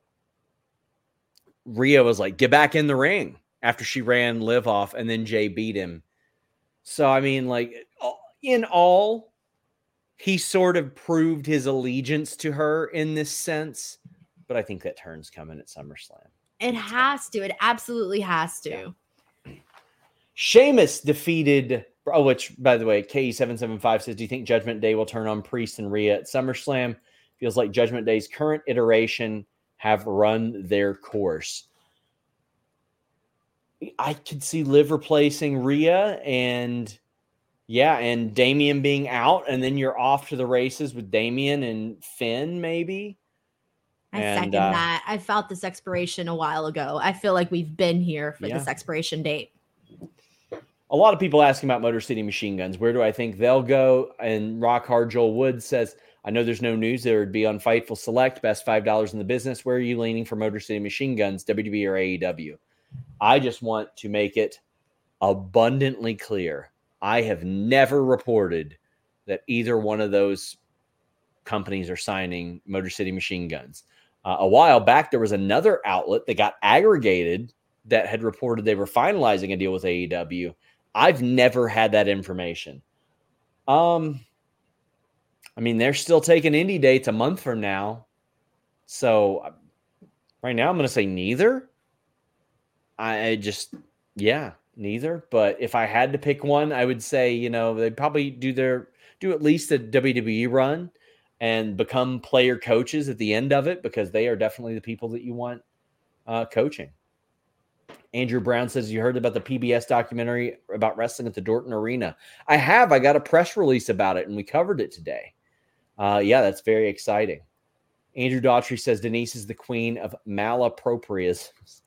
Rhea was like, get back in the ring after she ran Liv off, and then Jay beat him. So, I mean, like, in all, he sort of proved his allegiance to her in this sense, but I think that turn's coming at SummerSlam. It has to. It absolutely has to. Yeah. Sheamus defeated, oh, which, by the way, K E seven seven five says, do you think Judgment Day will turn on Priest and Rhea at SummerSlam? Feels like Judgment Day's current iteration have run their course. I could see Liv replacing Rhea and... Yeah, and Damian being out, and then you're off to the races with Damian and Finn, maybe. I and, second uh, that. I felt this expiration a while ago. I feel like we've been here for yeah. this expiration date. A lot of people asking about Motor City Machine Guns. Where do I think they'll go? And Rock Hard Joel Wood says, I know there's no news. There would be on Fightful Select, best five dollars in the business. Where are you leaning for Motor City Machine Guns, W W E or A E W? I just want to make it abundantly clear. I have never reported that either one of those companies are signing Motor City Machine Guns. Uh, a while back, there was another outlet that got aggregated that had reported they were finalizing a deal with A E W. I've never had that information. Um, I mean, they're still taking indie dates a month from now. So right now, I'm going to say neither. I just, yeah. Neither, but if I had to pick one, I would say, you know, they'd probably do their do at least a W W E run and become player coaches at the end of it, because they are definitely the people that you want uh, coaching. Andrew Brown says, you heard about the P B S documentary about wrestling at the Dorton Arena? I have. I got a press release about it, and we covered it today. Uh, yeah, that's very exciting. Andrew Daughtry says, Denise is the queen of malapropriisms.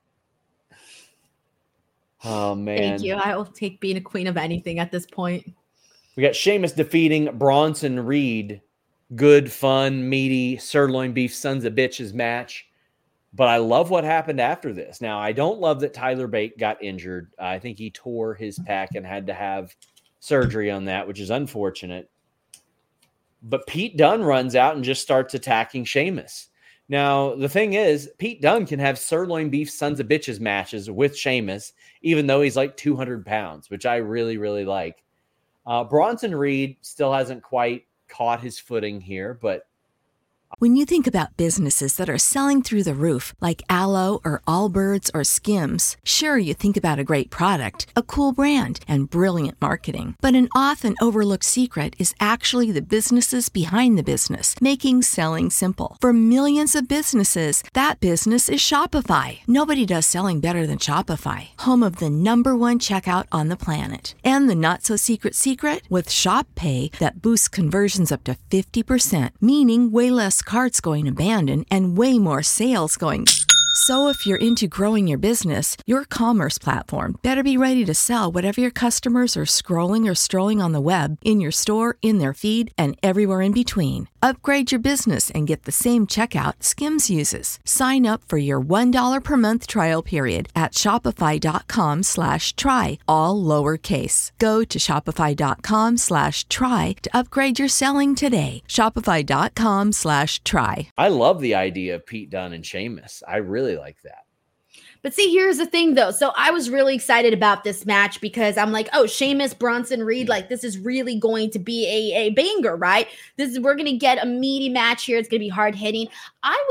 Oh, man. Thank you. I will take being a queen of anything at this point. We got Sheamus defeating Bronson Reed. Good, fun, meaty, sirloin beef sons of bitches match. But I love what happened after this. Now, I don't love that Tyler Bate got injured. I think he tore his pec and had to have surgery on that, which is unfortunate. But Pete Dunne runs out and just starts attacking Sheamus. Now, the thing is, Pete Dunne can have sirloin beef sons of bitches matches with Sheamus, even though he's like two hundred pounds, which I really, really like. Uh, Bronson Reed still hasn't quite caught his footing here, but when you think about businesses that are selling through the roof, like Aloe or Allbirds or Skims, sure, you think about a great product, a cool brand, and brilliant marketing. But an often overlooked secret is actually the businesses behind the business, making selling simple. For millions of businesses, that business is Shopify. Nobody does selling better than Shopify, home of the number one checkout on the planet. And the not-so-secret secret? With Shop Pay that boosts conversions up to fifty percent, meaning way less carts going abandoned and way more sales going. So if you're into growing your business, your commerce platform better be ready to sell whatever your customers are scrolling or strolling on the web, in your store, in their feed, and everywhere in between. Upgrade your business and get the same checkout Skims uses. Sign up for your one dollar per month trial period at shopify.com slash try, all lowercase. Go to shopify.com slash try to upgrade your selling today. Shopify.com slash try. I love the idea of Pete Dunne and Sheamus. I really like that. But see, here's the thing, though. So I was really excited about this match because I'm like, oh, Sheamus, Bronson Reed, like this is really going to be a, a banger, right? This is we're gonna get a meaty match here. It's gonna be hard hitting. I was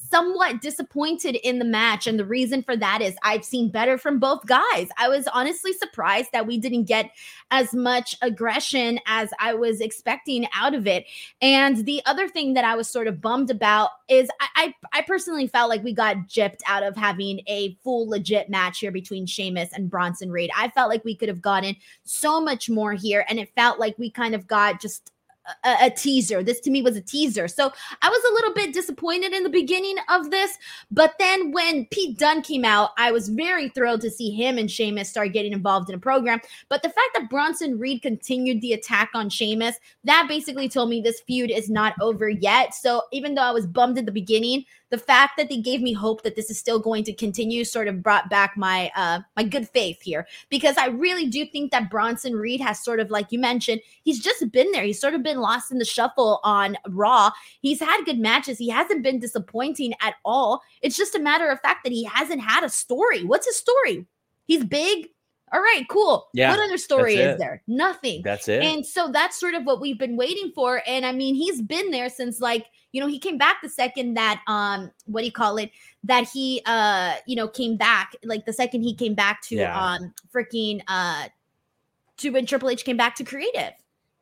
somewhat disappointed in the match. And the reason for that is I've seen better from both guys. I was honestly surprised that we didn't get as much aggression as I was expecting out of it. And the other thing that I was sort of bummed about is I, I, I personally felt like we got gypped out of having a full legit match here between Sheamus and Bronson Reed. I felt like we could have gotten so much more here, and it felt like we kind of got just A, a teaser. This to me was a teaser. So I was a little bit disappointed in the beginning of this, but then when Pete Dunne came out, I was very thrilled to see him and Sheamus start getting involved in a program. But the fact that Bronson Reed continued the attack on Sheamus, that basically told me this feud is not over yet. So even though I was bummed at the beginning, the fact that they gave me hope that this is still going to continue sort of brought back my uh, my good faith here, because I really do think that Bronson Reed has sort of, like you mentioned, he's just been there. He's sort of been lost in the shuffle on Raw. He's had good matches. He hasn't been disappointing at all. It's just a matter of fact that he hasn't had a story. What's his story? He's big. All right, cool. Yeah, what other story is it. there? Nothing. That's it. And so that's sort of what we've been waiting for. And I mean, he's been there since, like, you know, he came back the second that, um, what do you call it? That he, uh, you know, came back, like the second he came back to, yeah. um, freaking, uh, to when Triple H came back to creative.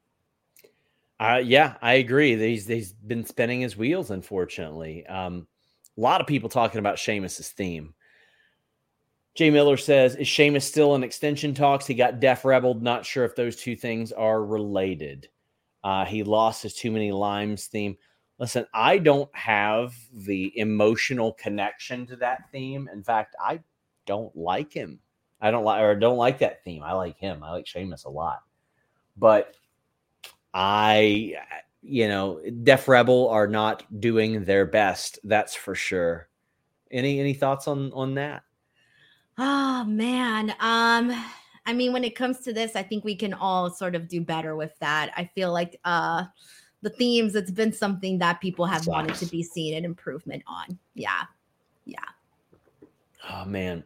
Uh, yeah, I agree. He's, he's been spinning his wheels, unfortunately. Um, a lot of people talking about Sheamus's theme. Jay Miller says, is Sheamus still in extension talks? He got Def Rebelled. Not sure if those two things are related. Uh, he lost his Too Many Limes theme. Listen, I don't have the emotional connection to that theme. In fact, I don't like him. I don't like, or don't like that theme. I like him. I like Sheamus a lot. But I, you know, Def Rebel are not doing their best. That's for sure. Any, any thoughts on, on that? Oh man. Um, I mean, when it comes to this, I think we can all sort of do better with that. I feel like uh the themes, it's been something that people have Sucks. wanted to be seen an improvement on. Yeah. Yeah. Oh man.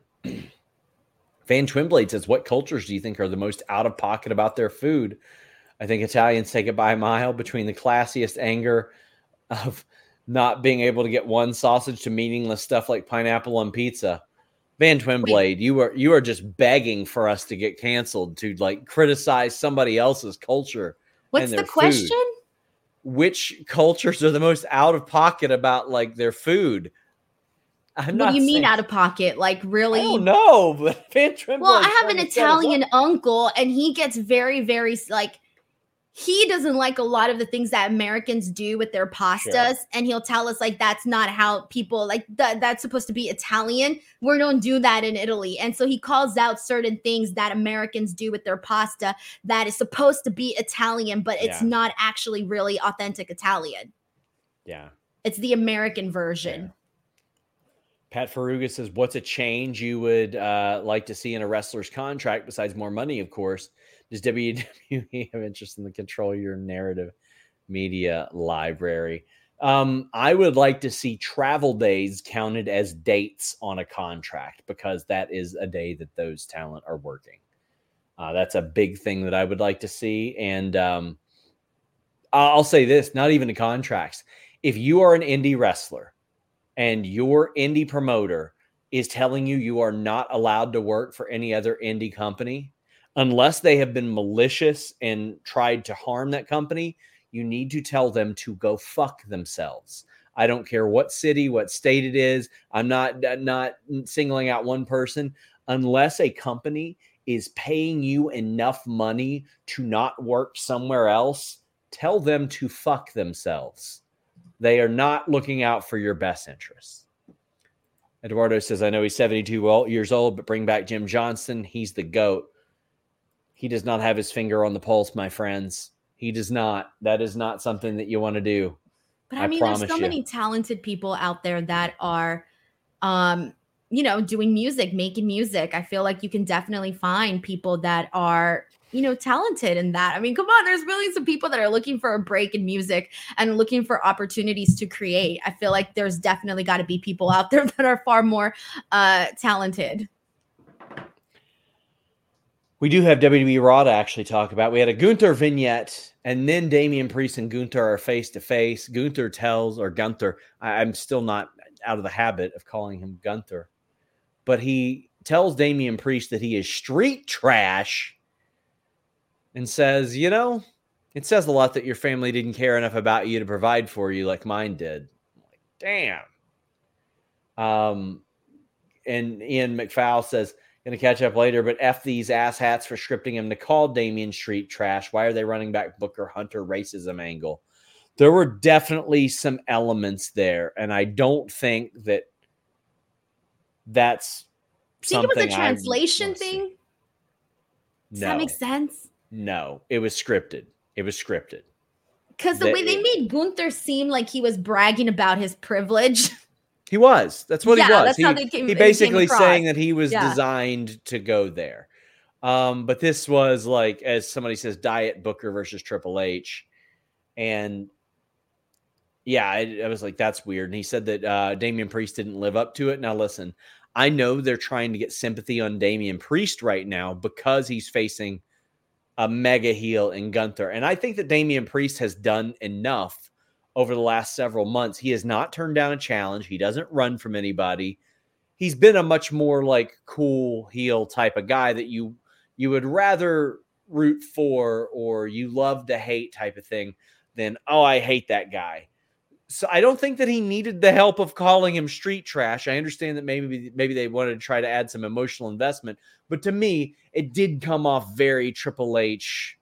Van Twinblade says, what cultures do you think are the most out of pocket about their food? I think Italians take it by a mile between the classiest anger of not being able to get one sausage to meaningless stuff like pineapple on pizza. Van Twinblade, you are you are just begging for us to get canceled, to like criticize somebody else's culture. What's and their the question? Food. Which cultures are the most out of pocket about like their food? I'm what not do you mean saying, out of pocket? Like really? I don't know, but Van Twinblade. Well, I have an Italian uncle, and he gets very, very like. He doesn't like a lot of the things that Americans do with their pastas. Sure. And he'll tell us like, that's not how people like that. That's supposed to be Italian. We don't do that in Italy. And so he calls out certain things that Americans do with their pasta that is supposed to be Italian, but it's yeah. not actually really authentic Italian. Yeah. It's the American version. Yeah. Pat Faruga says, what's a change you would uh, like to see in a wrestler's contract besides more money, of course? Does W W E have interest in the Control Your Narrative media library? Um, I would like to see travel days counted as dates on a contract, because that is a day that those talent are working. Uh, that's a big thing that I would like to see. And um, I'll say this, not even the contracts. If you are an indie wrestler and your indie promoter is telling you you are not allowed to work for any other indie company, unless they have been malicious and tried to harm that company, you need to tell them to go fuck themselves. I don't care what city, what state it is. I'm not, not singling out one person. Unless a company is paying you enough money to not work somewhere else, tell them to fuck themselves. They are not looking out for your best interests. Eduardo says, I know he's seventy-two years old, but bring back Jim Johnston. He's the GOAT. He does not have his finger on the pulse, my friends. He does not. That is not something that you want to do. But I, I mean, there's so you. many talented people out there that are, um, you know, doing music, making music. I feel like you can definitely find people that are, you know, talented in that. I mean, come on, there's millions of people that are looking for a break in music and looking for opportunities to create. I feel like there's definitely got to be people out there that are far more uh, talented. We do have W W E Raw to actually talk about. We had a Gunther vignette, and then Damian Priest and Gunther are face to face. Gunther tells, or Gunther, I, I'm still not, out of the habit of calling him Gunther. But he tells Damian Priest that he is street trash and says, you know, it says a lot that your family didn't care enough about you to provide for you like mine did. I'm like, damn. Um, and Ian McFowle says, going to catch up later, but F these asshats for scripting him to call Damian street trash. Why are they running back Booker Hunter racism angle? There were definitely some elements there, and I don't think that that's think something it was a translation thing? Does no. that make sense? No, it was scripted. It was scripted. Because the, the way they it, made Gunther seem like he was bragging about his privilege. He was. That's what yeah, he was. That's he, how they came, he basically came saying that he was yeah. designed to go there. Um, but this was like, as somebody says, Diet Booker versus Triple H. And yeah, I, I was like, that's weird. And he said that uh, Damian Priest didn't live up to it. Now, listen, I know they're trying to get sympathy on Damian Priest right now because he's facing a mega heel in Gunther. And I think that Damian Priest has done enough over the last several months. He has not turned down a challenge. He doesn't run from anybody. He's been a much more like cool heel type of guy that you you would rather root for or you love to hate type of thing than, oh, I hate that guy. So I don't think that he needed the help of calling him street trash. I understand that maybe maybe they wanted to try to add some emotional investment, but to me, it did come off very Triple H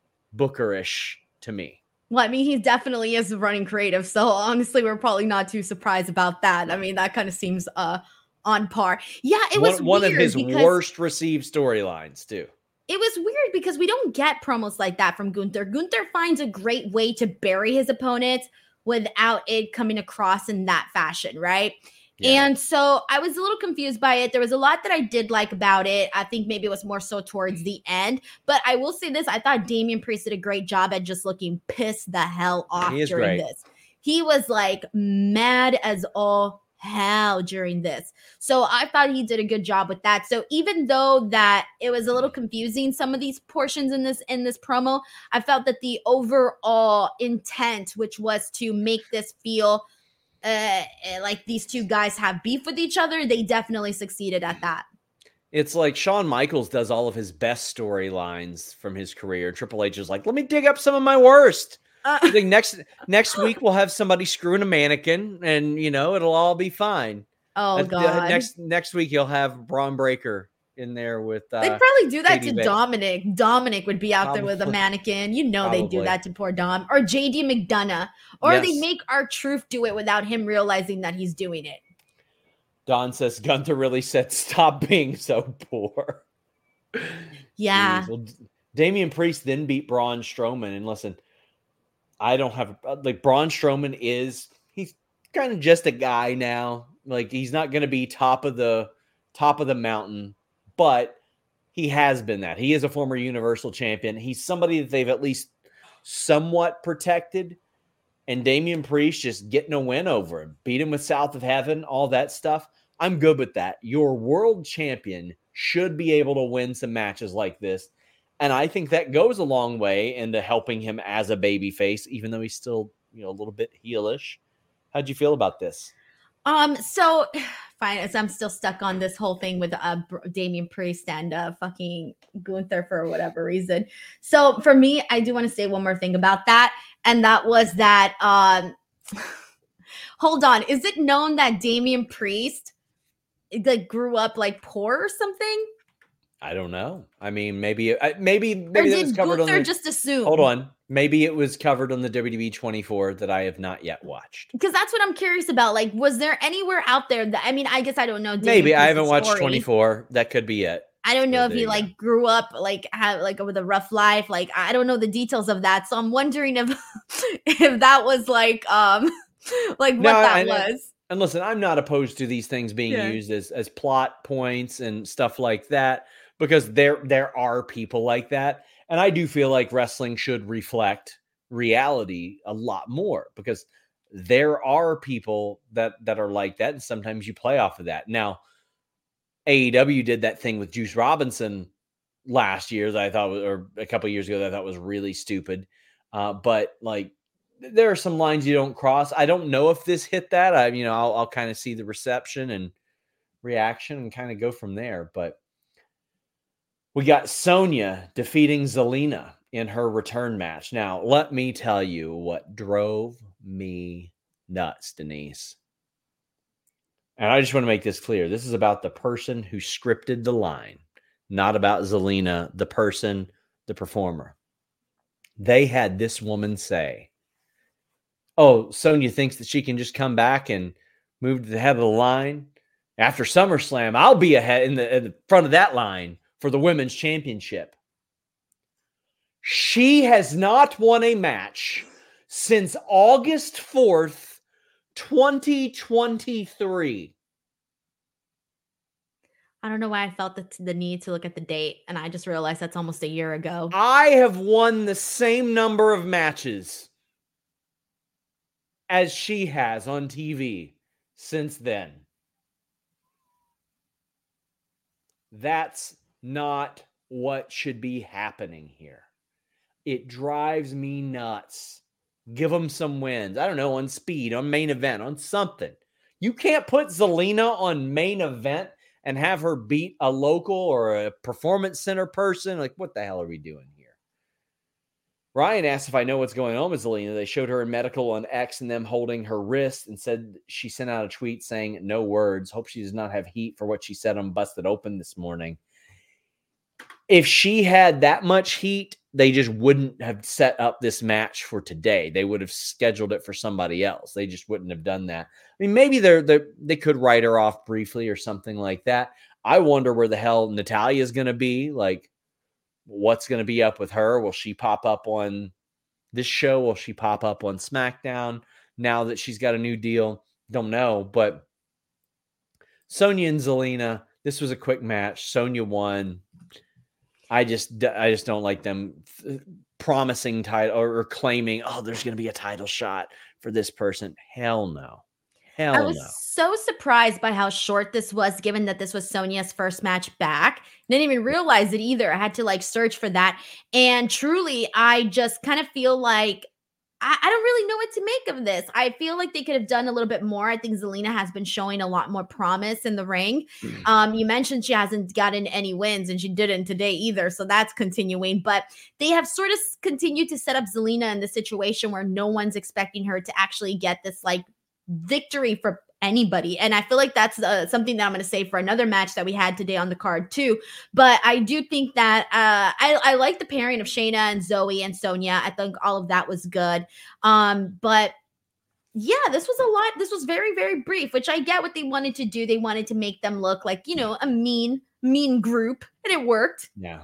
Bookerish to me. Well, I mean, he definitely is running creative. So honestly, we're probably not too surprised about that. I mean, that kind of seems uh, on par. Yeah, it was one, one weird of his worst received storylines too. It was weird because we don't get promos like that from Gunther. Gunther finds a great way to bury his opponents without it coming across in that fashion, right? Yeah. And so I was a little confused by it. There was a lot that I did like about it. I think maybe it was more so towards the end. But I will say this. I thought Damian Priest did a great job at just looking pissed the hell off during great. this. He was like mad as all hell during this. So I thought he did a good job with that. So even though that it was a little confusing, some of these portions in this in this promo, I felt that the overall intent, which was to make this feel Uh, like these two guys have beef with each other, they definitely succeeded at that. It's like Shawn Michaels does all of his best storylines from his career. Triple H is like, let me dig up some of my worst. Uh, I think next next week we'll have somebody screwing a mannequin, and you know it'll all be fine. Oh That's, God! Uh, next next week you'll have Braun Breaker in there with. Uh, They'd probably do that J D to Bay. Dominic. Dominic would be out Probably. there with a mannequin. You know they do Probably. that to poor Dom or J D McDonough, or Yes. they make R-Truth do it without him realizing that he's doing it. Don says Gunther really said, "Stop being so poor." Yeah. Well, Damian Priest then beat Braun Strowman, and listen, I don't have like Braun Strowman is he's kind of just a guy now. Like he's not going to be top of the top of the mountain, but he has been that. He is a former Universal Champion. He's somebody that they've at least somewhat protected. And Damian Priest just getting a win over him, beat him with South of Heaven, all that stuff. I'm good with that. Your world champion should be able to win some matches like this. And I think that goes a long way into helping him as a babyface, even though he's still, you know, a little bit heelish. How'd you feel about this? Um, so fine, as I'm still stuck on this whole thing with uh Damian Priest and uh fucking Gunther for whatever reason. So for me, I do want to say one more thing about that, and that was that um hold on, is it known that Damian Priest like grew up like poor or something? I don't know. I mean, maybe maybe maybe or that did was covered Gunther on the, just assume? Hold on. Maybe it was covered on the W W E twenty-four that I have not yet watched. Because that's what I'm curious about. Like, was there anywhere out there that, I mean, I guess I don't know. Damian Maybe I Priest's haven't watched story. twenty-four. That could be it. I don't know So if he there you like grew up like have like with a rough life. Like I don't know the details of that. So I'm wondering if if that was like um like what No, that I- was. And listen, I'm not opposed to these things being Yeah. used as as plot points and stuff like that, because there there are people like that. And I do feel like wrestling should reflect reality a lot more, because there are people that that are like that, and sometimes you play off of that. Now, A E W did that thing with Juice Robinson last year that I thought was, or a couple of years ago that I thought was really stupid. Uh, but like there are some lines you don't cross. I don't know if this hit that. I, you know, I'll, I'll kind of see the reception and reaction and kind of go from there. But we got Sonya defeating Zelina in her return match. Now, let me tell you what drove me nuts, Denise. And I just want to make this clear. This is about the person who scripted the line, not about Zelina, the person, the performer. They had this woman say, oh, Sonya thinks that she can just come back and move to the head of the line. After SummerSlam, I'll be ahead in the, in the front of that line for the women's championship. She has not won a match since August fourth, twenty twenty-three. I don't know why I felt the, the need to look at the date, and I just realized that's almost a year ago. I have won the same number of matches as she has on T V since then. That's not what should be happening here. It drives me nuts. Give them some wins. I don't know, on speed, on main event, on something. You can't put Zelina on main event and have her beat a local or a performance center person. Like, what the hell are we doing here? Ryan asked if I know what's going on with Zelina. They showed her in medical on X and them holding her wrist and said she sent out a tweet saying no words. Hope she does not have heat for what she said on Busted Open this morning. If she had that much heat, they just wouldn't have set up this match for today. They would have scheduled it for somebody else. They just wouldn't have done that. I mean, maybe they're, they're they could write her off briefly or something like that. I wonder where the hell Natalya is going to be. Like, what's going to be up with her? Will she pop up on this show? Will she pop up on SmackDown now that she's got a new deal? Don't know. But Sonya and Zelina, this was a quick match. Sonya won. I just, I just don't like them promising title or, or claiming, oh, there's going to be a title shot for this person. Hell no. Hell I was no. so surprised by how short this was, given that this was Sonya's first match back. Didn't even realize it either. I had to like search for that. And truly, I just kind of feel like I, I don't really know what to make of this. I feel like they could have done a little bit more. I think Zelina has been showing a lot more promise in the ring. Um, you mentioned she hasn't gotten any wins, and she didn't today either. So that's continuing. But they have sort of continued to set up Zelina in the situation where no one's expecting her to actually get this like victory for anybody. And I feel like that's uh, something that I'm going to say for another match that we had today on the card too. But I do think that uh, I, I like the pairing of Shayna and Zoe and Sonya. I think all of that was good. Um, but yeah, this was a lot. This was very, very brief, which I get what they wanted to do. They wanted to make them look like, you know, a mean, mean group, and it worked. Yeah.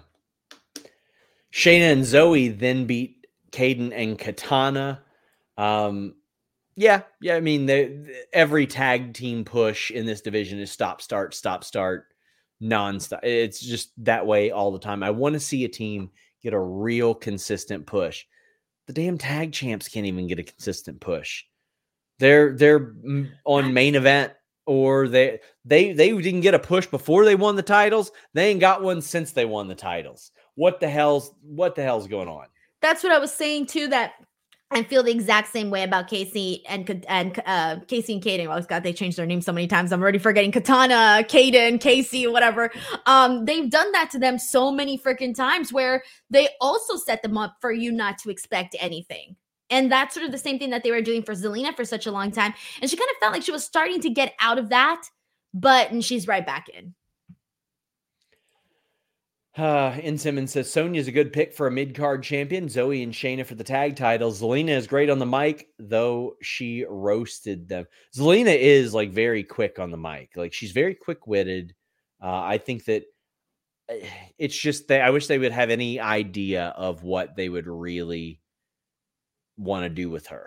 Shayna and Zoe then beat Kaden and Katana. Um, Yeah, yeah. I mean, they, every tag team push in this division is stop, start, stop, start, nonstop. It's just that way all the time. I want to see a team get a real consistent push. The damn tag champs can't even get a consistent push. They're they're on main event, or they they they didn't get a push before they won the titles. They ain't got one since they won the titles. What the hell's what the hell's going on? That's what I was saying too. That I feel the exact same way about Casey and and uh, Casey and Kaden. Oh God, they changed their name so many times. I'm already forgetting Katana, Kaden, Casey, whatever. Um, they've done that to them so many freaking times, where they also set them up for you not to expect anything. And that's sort of the same thing that they were doing for Zelina for such a long time. And she kind of felt like she was starting to get out of that, but and she's right back in. Uh, N. Simmons says Sonya's a good pick for a mid-card champion. Zoe and Shayna for the tag titles. Zelina is great on the mic, though she roasted them. Zelina is like very quick on the mic. Like, she's very quick-witted. Uh, I think that it's just that I wish they would have any idea of what they would really want to do with her.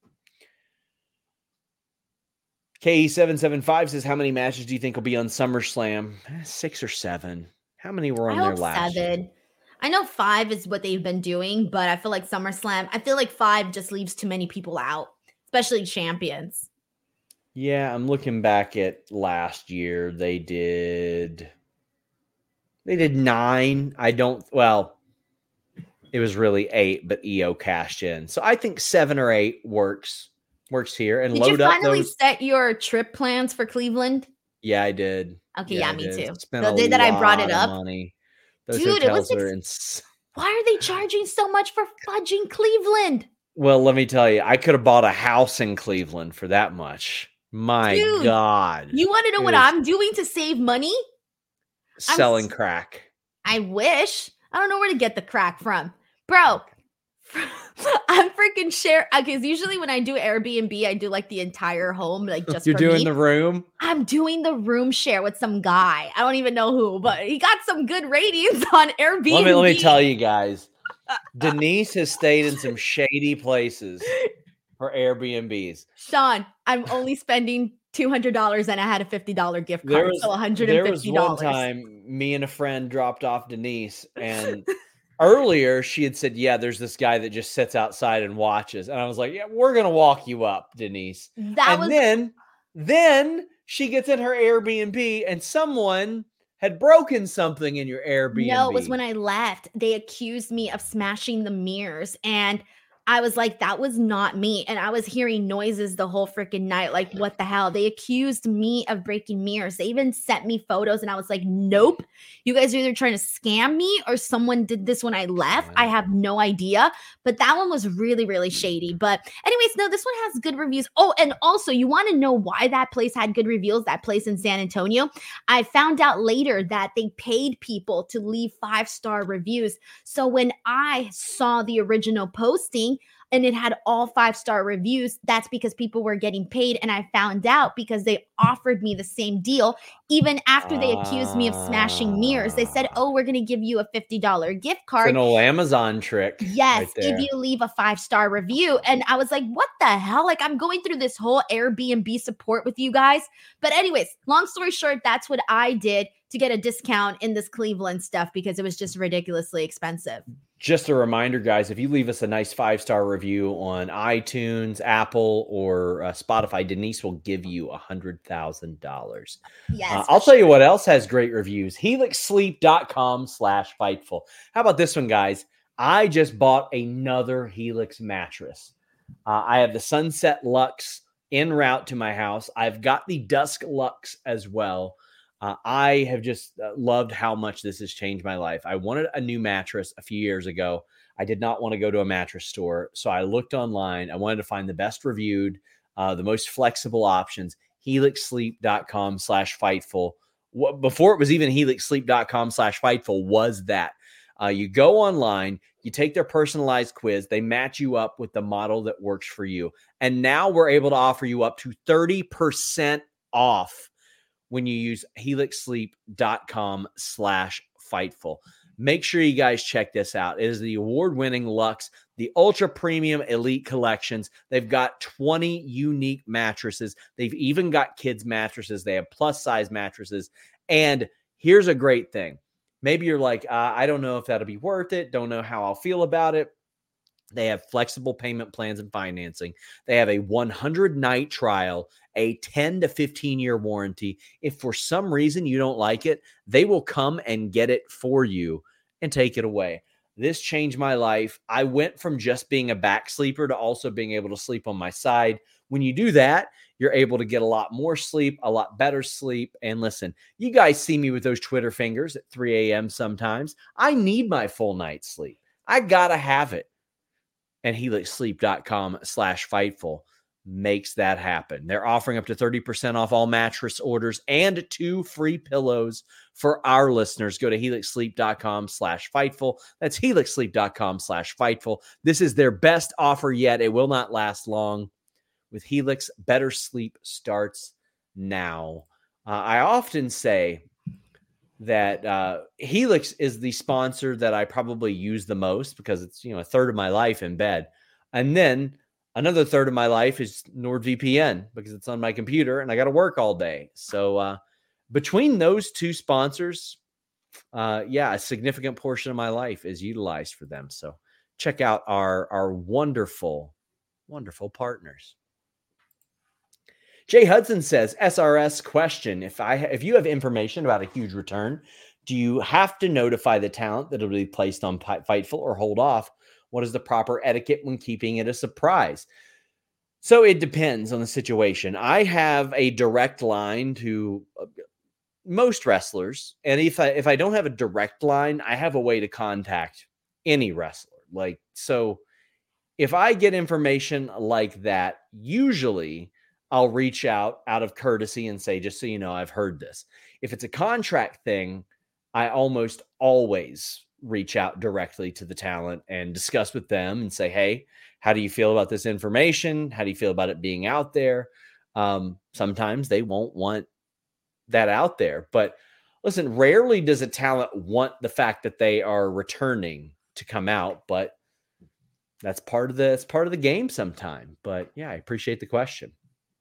K E seven seven five says, how many matches do you think will be on SummerSlam? Six or seven. How many were on I there hope last seven. year? I know five is what they've been doing, but I feel like SummerSlam, I feel like five just leaves too many people out, especially champions. Yeah, I'm looking back at last year. They did they did nine. I don't well, it was really eight, but E O cashed in. So I think seven or eight works works here. And did load you up finally those. set your trip plans for Cleveland? Yeah, I did. Okay, yeah, yeah I me did. too. Spent The a day that I brought it lot up, of money. Those dude, it was hotels are ex- ins- why are they charging so much for fudging Cleveland? Well, let me tell you, I could have bought a house in Cleveland for that much. My Dude, God. You want to know It what is I'm doing to save money? selling s- crack. I wish. I don't know where to get the crack from. Bro, I'm freaking share because usually when I do Airbnb, I do like the entire home, like just You're for doing me. the room? I'm doing the room share with some guy. I don't even know who, but he got some good ratings on Airbnb. Let me let me tell you guys. Denise has stayed in some shady places for Airbnbs. Sean, I'm only spending two hundred dollars and I had a fifty dollars gift card. There was, so one hundred there fifty was dollars. one time me and a friend dropped off Denise, and earlier she had said, yeah, there's this guy that just sits outside and watches. And I was like, yeah, we're going to walk you up, Denise. That and was then, then she gets in her Airbnb and someone had broken something in your Airbnb. No, it was when I left. They accused me of smashing the mirrors. And I was like, that was not me. And I was hearing noises the whole freaking night. Like, what the hell? They accused me of breaking mirrors. They even sent me photos. And I was like, nope. You guys are either trying to scam me or someone did this when I left. I have no idea. But that one was really, really shady. But anyways, no, this one has good reviews. Oh, and also you want to know why that place had good reviews, that place in San Antonio? I found out later that they paid people to leave five-star reviews. So when I saw the original posting, and it had all five-star reviews, that's because people were getting paid. And I found out because they offered me the same deal. Even after they accused me of smashing mirrors, they said, oh, we're going to give you a fifty dollars gift card. It's an old Amazon trick. Yes, right there. if you leave a five-star review. And I was like, what the hell? Like, I'm going through this whole Airbnb support with you guys. But anyways, long story short, that's what I did to get a discount in this Cleveland stuff because it was just ridiculously expensive. Just a reminder, guys, if you leave us a nice five-star review on iTunes, Apple, or uh, Spotify, Denise will give you one hundred thousand dollars. Yes. Uh, I'll tell you what else has great reviews. helix sleep dot com slash fightful. How about this one, guys? I just bought another Helix mattress. Uh, I have the Sunset Luxe en route to my house. I've got the Dusk Luxe as well. Uh, I have just uh, loved how much this has changed my life. I wanted a new mattress a few years ago. I did not want to go to a mattress store. So I looked online. I wanted to find the best reviewed, uh, the most flexible options. helix sleep dot com slash fightful. What, before it was even helix sleep dot com slash fightful was that. Uh, you go online, you take their personalized quiz. They match you up with the model that works for you. And now we're able to offer you up to thirty percent off when you use helix sleep dot com slash fightful. Make sure you guys check this out. It is the award-winning Luxe, the ultra premium elite collections. They've got twenty unique mattresses. They've even got kids mattresses. They have plus size mattresses. And here's a great thing. Maybe you're like, uh, I don't know if that'll be worth it. Don't know how I'll feel about it. They have flexible payment plans and financing. They have a one hundred night trial, a ten to fifteen year warranty. If for some reason you don't like it, they will come and get it for you and take it away. This changed my life. I went from just being a back sleeper to also being able to sleep on my side. When you do that, you're able to get a lot more sleep, a lot better sleep. And listen, you guys see me with those Twitter fingers at three a.m. sometimes. I need my full night's sleep. I got to have it. And helix sleep dot com slash fightful makes that happen. They're offering up to thirty percent off all mattress orders and two free pillows for our listeners. Go to helix sleep dot com slash fightful. That's helix sleep dot com slash fightful. This is their best offer yet. It will not last long. With Helix, better sleep starts now. Uh, I often say that uh, Helix is the sponsor that I probably use the most because it's, you know, a third of my life in bed. And then another third of my life is NordVPN because it's on my computer and I got to work all day. So uh, between those two sponsors, uh, yeah, a significant portion of my life is utilized for them. So check out our, our wonderful, wonderful partners. Jay Hudson says, S R S question. If I if you have information about a huge return, Do you have to notify the talent that it'll be placed on Fightful or hold off? What is the proper etiquette when keeping it a surprise? So it depends on the situation. I have a direct line to most wrestlers. And if I, if I don't have a direct line, I have a way to contact any wrestler. Like, so if I get information like that, usually I'll reach out out of courtesy and say, just so you know, I've heard this. If it's a contract thing, I almost always reach out directly to the talent and discuss with them and say, hey, how do you feel about this information? How do you feel about it being out there? Um, sometimes they won't want that out there. But listen, rarely does a talent want the fact that they are returning to come out, but that's part of the, it's part of the game sometime. But yeah, I appreciate the question.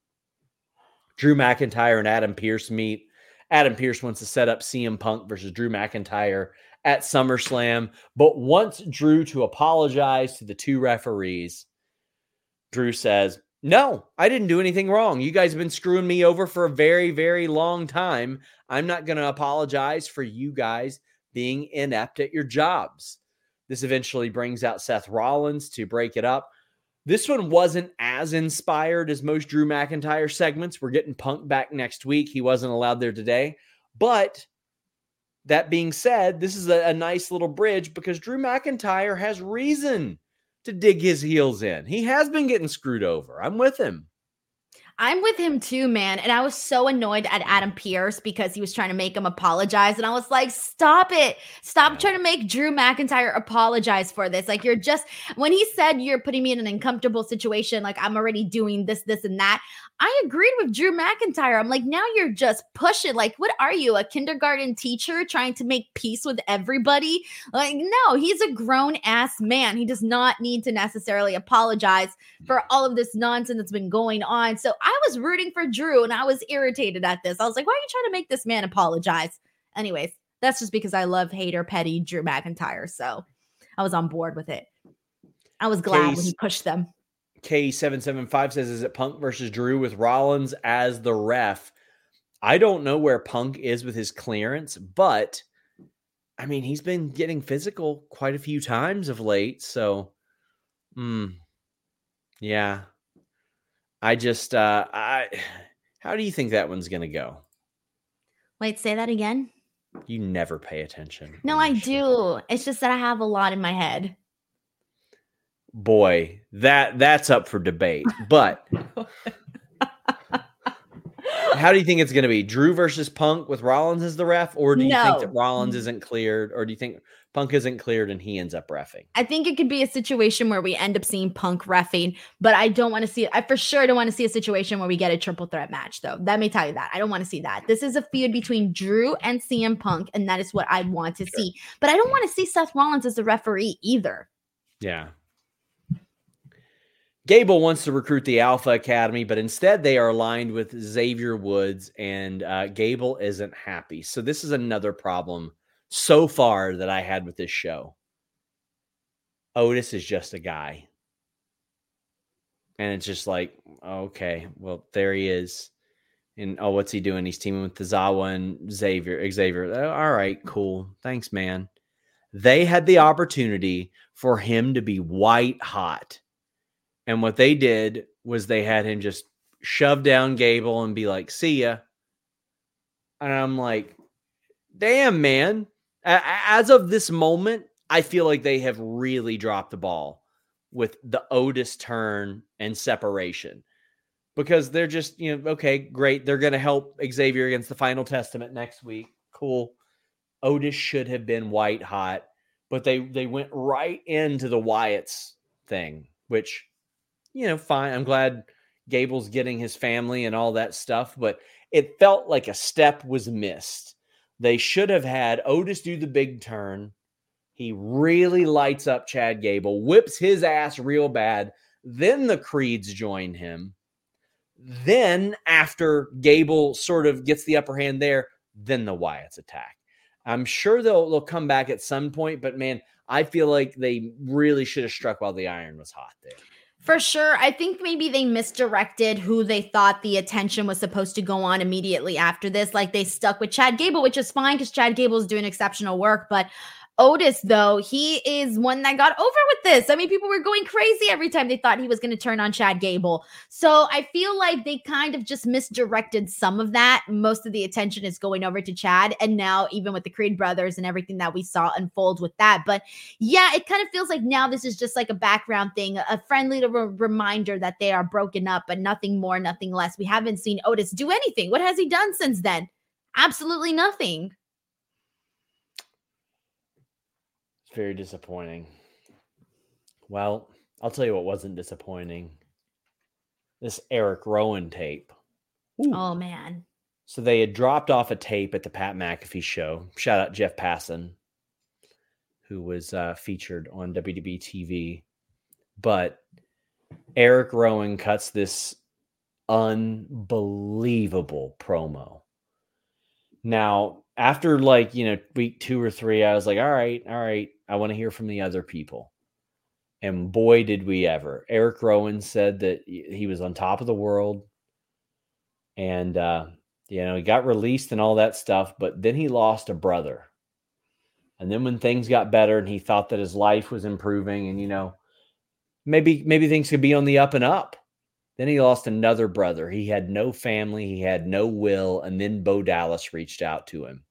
Drew McIntyre and Adam Pearce meet. Adam Pearce wants to set up C M Punk versus Drew McIntyre at SummerSlam, but wants Drew to apologize to the two referees. Drew says, no, I didn't do anything wrong. You guys have been screwing me over for a very, very long time. I'm not going to apologize for you guys being inept at your jobs. This eventually brings out Seth Rollins to break it up. This one wasn't as inspired as most Drew McIntyre segments. We're getting Punk back next week. He wasn't allowed there today. But that being said, this is a, a nice little bridge because Drew McIntyre has reason to dig his heels in. He has been getting screwed over. I'm with him. I'm with him too, man. And I was so annoyed at Adam Pearce because he was trying to make him apologize. And I was like, stop it. Stop yeah. trying to make Drew McIntyre apologize for this. Like, you're just, when he said you're putting me in an uncomfortable situation, like I'm already doing this, this, and that. I agreed with Drew McIntyre. I'm like, now you're just pushing. Like, what are you, a kindergarten teacher trying to make peace with everybody? Like, no, he's a grown ass man. He does not need to necessarily apologize for all of this nonsense that's been going on. So I was rooting for Drew and I was irritated at this. I was like, why are you trying to make this man apologize? Anyways, that's just because I love hater, petty Drew McIntyre. So I was on board with it. I was glad Case. when he pushed them. K seven seven five says, is it Punk versus Drew with Rollins as the ref? I don't know where Punk is with his clearance, but I mean, he's been getting physical quite a few times of late. So, hmm, yeah, I just, uh, I, how do you think that one's going to go? Wait, say that again. You never pay attention. No, I do. It's just that I have a lot in my head. Boy, that that's up for debate. But how do you think it's going to be? Drew versus Punk with Rollins as the ref? Or do you no. think that Rollins isn't cleared? Or do you think Punk isn't cleared and he ends up reffing? I think it could be a situation where we end up seeing Punk reffing, but I don't want to see it. I for sure don't want to see a situation where we get a triple threat match, though. Let me tell you that. I don't want to see that. This is a feud between Drew and C M Punk, and that is what I want to sure. see. But I don't want to see Seth Rollins as the referee either. Yeah. Gable wants to recruit the Alpha Academy, but instead they are aligned with Xavier Woods, and uh, Gable isn't happy. So this is another problem so far that I had with this show. Otis is just a guy. And it's just like, okay, well, there he is. And, oh, what's he doing? He's teaming with Tozawa and Xavier. Xavier. Oh, all right, cool. Thanks, man. They had the opportunity for him to be white hot. And what they did was they had him just shove down Gable and be like, see ya. And I'm like, damn, man. As of this moment, I feel like they have really dropped the ball with the Otis turn and separation. Because they're just, you know, okay, great. They're going to help Xavier against the Final Testament next week. Cool. Otis should have been white hot. But they, they went right into the Wyatts thing, which... you know, fine. I'm glad Gable's getting his family and all that stuff, but it felt like a step was missed. They should have had Otis do the big turn. He really lights up Chad Gable, whips his ass real bad. Then the Creeds join him. Then after Gable sort of gets the upper hand there, then the Wyatts attack. I'm sure they'll, they'll come back at some point, but man, I feel like they really should have struck while the iron was hot there. For sure. I think maybe they misdirected who they thought the attention was supposed to go on immediately after this. Like they stuck with Chad Gable, which is fine because Chad Gable is doing exceptional work. But Otis, though, he is one that got over with this. I mean, people were going crazy every time they thought he was going to turn on Chad Gable. So I feel like they kind of just misdirected some of that. Most of the attention is going over to Chad. And now even with the Creed brothers and everything that we saw unfold with that. But yeah, it kind of feels like now this is just like a background thing, a friendly little reminder that they are broken up, but nothing more, nothing less. We haven't seen Otis do anything. What has he done since then? Absolutely nothing. Very disappointing. Well, I'll tell you what wasn't disappointing. This Eric Rowan tape. Ooh. Oh, man. So they had dropped off a tape at the Pat McAfee show. Shout out Jeff Passan, who was uh, featured on W W E T V. But Eric Rowan cuts this unbelievable promo. Now, after like, you know, week two or three, I was like, all right, all right. I want to hear from the other people. And boy, did we ever. Eric Rowan said that he was on top of the world. And, uh, you know, he got released and all that stuff. But then he lost a brother. And then when things got better and he thought that his life was improving and, you know, maybe, maybe things could be on the up and up. Then he lost another brother. He had no family. He had no will. And then Bo Dallas reached out to him.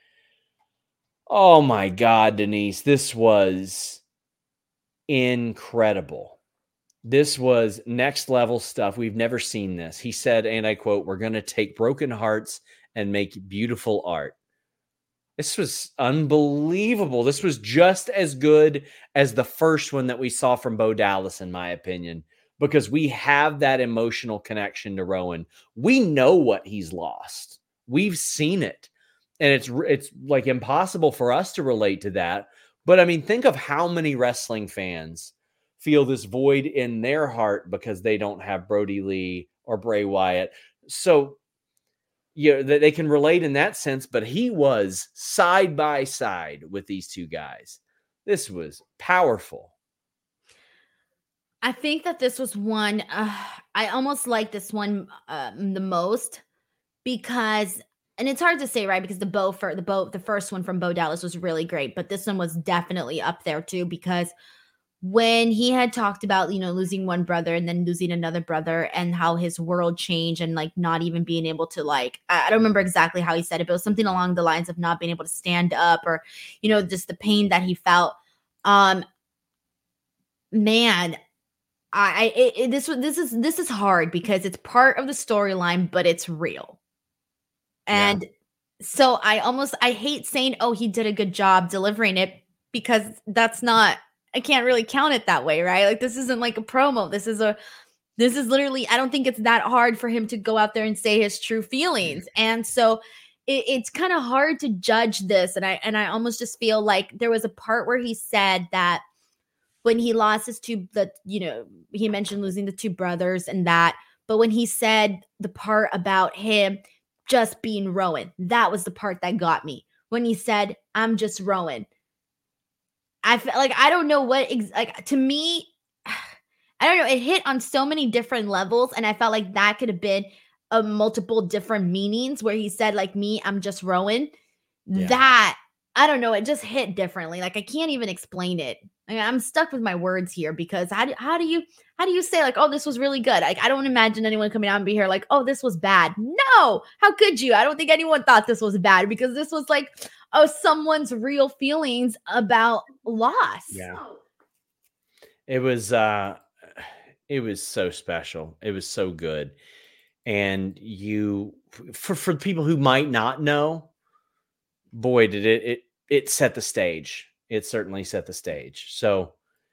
Oh my God, Denise, this was incredible. This was next level stuff. We've never seen this. He said, and I quote, "We're going to take broken hearts and make beautiful art." This was unbelievable. This was just as good as the first one that we saw from Bo Dallas, in my opinion, because we have that emotional connection to Rowan. We know what he's lost. We've seen it. And it's it's like impossible for us to relate to that. But I mean, think of how many wrestling fans feel this void in their heart because they don't have Brody Lee or Bray Wyatt. So, you know, they can relate in that sense, but he was side by side with these two guys. This was powerful. I think that this was one, uh, I almost like this one um, the most because and it's hard to say, right? Because the Bo for the Bo, the first one from Bo Dallas was really great, but this one was definitely up there too. Because when he had talked about, you know, losing one brother and then losing another brother and how his world changed and like not even being able to like, I don't remember exactly how he said it, but it was something along the lines of not being able to stand up or, you know, just the pain that he felt. Um, man, I, it, it, this this is this is hard because it's part of the storyline, but it's real. And yeah. so I almost, I hate saying, oh, he did a good job delivering it because that's not, I can't really count it that way, right? Like this isn't like a promo. This is a, this is literally, I don't think it's that hard for him to go out there and say his true feelings. And so it, it's kind of hard to judge this. And I, and I almost just feel like there was a part where he said that when he lost his two, the, you know, he mentioned losing the two brothers and that, but when he said the part about him just being Rowan, that was the part that got me. When he said, "I'm just Rowan," I felt like, I don't know what, ex- like to me, I don't know. It hit on so many different levels. And I felt like that could have been a multiple different meanings where he said like me, I'm just Rowan. Yeah. That, I don't know. It just hit differently. Like I can't even explain it. I mean, I'm stuck with my words here because how do, how do you, how do you say like, oh, this was really good? Like, I don't imagine anyone coming out and be here like, oh, this was bad. No, how could you? I don't think anyone thought this was bad because this was like, oh, someone's real feelings about loss. Yeah. It was, uh, it was so special. It was so good. And you, for, for people who might not know, boy, did it, it, it set the stage. It certainly set the stage. So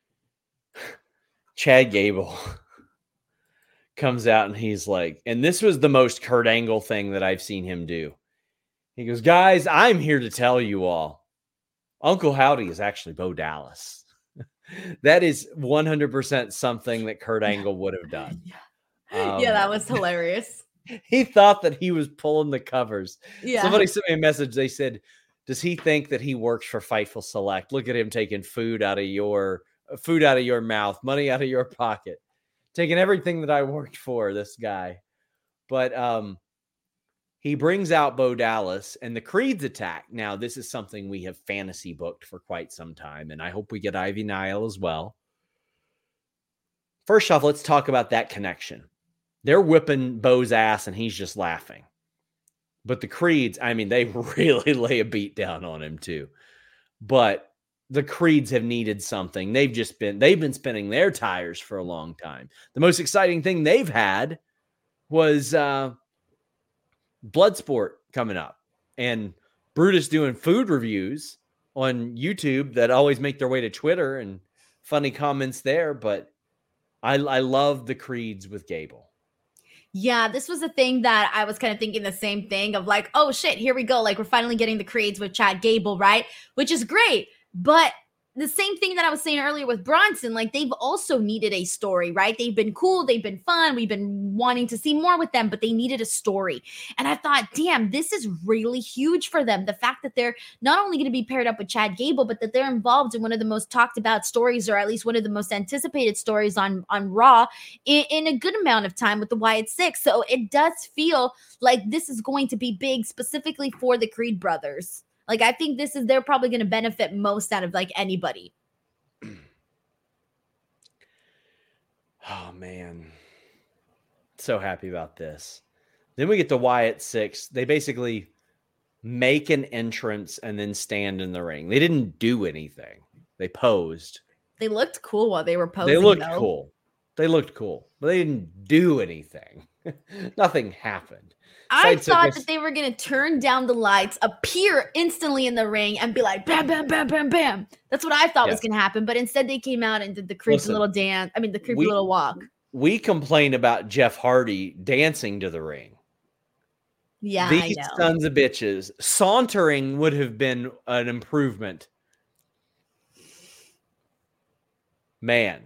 Chad Gable comes out and he's like, and this was the most Kurt Angle thing that I've seen him do. He goes, "Guys, I'm here to tell you all, Uncle Howdy is actually Bo Dallas." That is one hundred percent something that Kurt Angle would have done. Um, yeah, that was hilarious. He thought that he was pulling the covers. Yeah. Somebody sent me a message. They said, "Does he think that he works for Fightful Select? Look at him taking food out of your food out of your mouth, money out of your pocket." taking everything that I worked for, this guy. But um, he brings out Bo Dallas and the Creeds attack. Now, this is something we have fantasy booked for quite some time, and I hope we get Ivy Nile as well. First off, let's talk about that connection. They're whipping Bo's ass, and he's just laughing. But the Creeds, I mean, they really lay a beat down on him too. But the Creeds have needed something. They've just been, they've been spinning their tires for a long time. The most exciting thing they've had was uh, Bloodsport coming up. And Brutus doing food reviews on YouTube that always make their way to Twitter and funny comments there. But I, I love the Creeds with Gable. Yeah, this was a thing that I was kind of thinking the same thing of like, oh shit, here we go. Like we're finally getting the Creeds with Chad Gable, right? Which is great. But the same thing that I was saying earlier with Bronson, like they've also needed a story, right? They've been cool. They've been fun. We've been wanting to see more with them, but they needed a story. And I thought, damn, this is really huge for them. The fact that they're not only going to be paired up with Chad Gable, but that they're involved in one of the most talked about stories, or at least one of the most anticipated stories on, on Raw in, in a good amount of time with the Wyatt Six. So it does feel like this is going to be big specifically for the Creed brothers. Like, I think this is, they're probably going to benefit most out of like anybody. Oh man. So happy about this. Then we get the Wyatt Six. They basically make an entrance and then stand in the ring. They didn't do anything. They posed. They looked cool while they were posing. They looked though. cool. They looked cool, but they didn't do anything. Nothing happened. I Side thought circus. that they were going to turn down the lights, appear instantly in the ring, and be like, bam, bam, bam, bam, bam. That's what I thought Yeah. was going to happen. But instead, they came out and did the creepy Listen, little dance. I mean, the creepy we- little walk. We complained about Jeff Hardy dancing to the ring. Yeah, These I know. sons of bitches. Sauntering would have been an improvement. Man.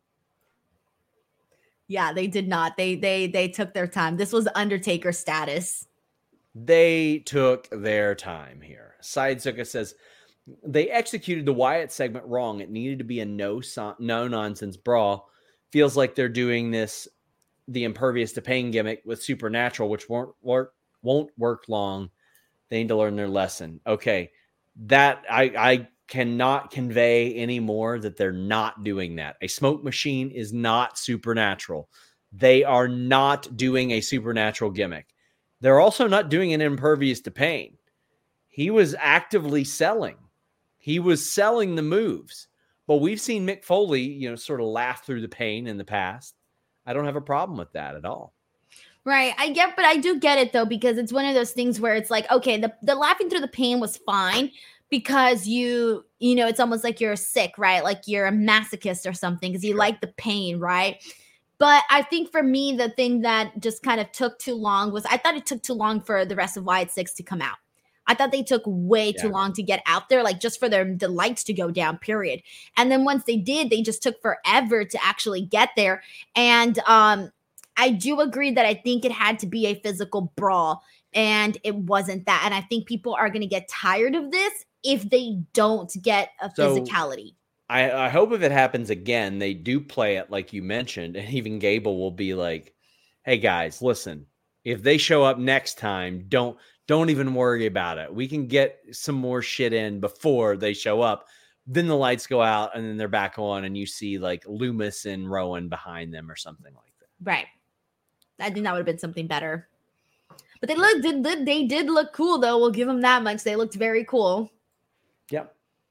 Yeah, they did not. They they they took their time. This was Undertaker status. They took their time here. Side Circus says they executed the Wyatt segment wrong. It needed to be a no so- no nonsense brawl. Feels like they're doing this, the impervious to pain gimmick with Supernatural, which won't work won't work long. They need to learn their lesson. Okay, that I I cannot convey anymore that they're not doing that. A smoke machine is not Supernatural. They are not doing a Supernatural gimmick. They're also not doing an impervious to pain. He was actively selling. He was selling the moves. But we've seen Mick Foley, you know, sort of laugh through the pain in the past. I don't have a problem with that at all. Right. I get, but I do get it though, because it's one of those things where it's like, okay, the, the laughing through the pain was fine because you, you know, it's almost like you're sick, right? Like you're a masochist or something because you Sure. like the pain, right? But I think for me, the thing that just kind of took too long was I thought it took too long for the rest of Wyatt Six to come out. I thought they took way too Yeah. long to get out there, like just for their the lights to go down, period. And then once they did, they just took forever to actually get there. And um, I do agree that I think it had to be a physical brawl, and it wasn't that. And I think people are going to get tired of this if they don't get a So- physicality. I, I hope if it happens again, they do play it like you mentioned, and even Gable will be like, "Hey guys, listen, if they show up next time, don't don't even worry about it. We can get some more shit in before they show up." Then the lights go out, and then they're back on, and you see like Loomis and Rowan behind them or something like that. Right. I think that would have been something better. But they looked, did, did- they did look cool, though. We'll give them that much. They looked very cool. Yep.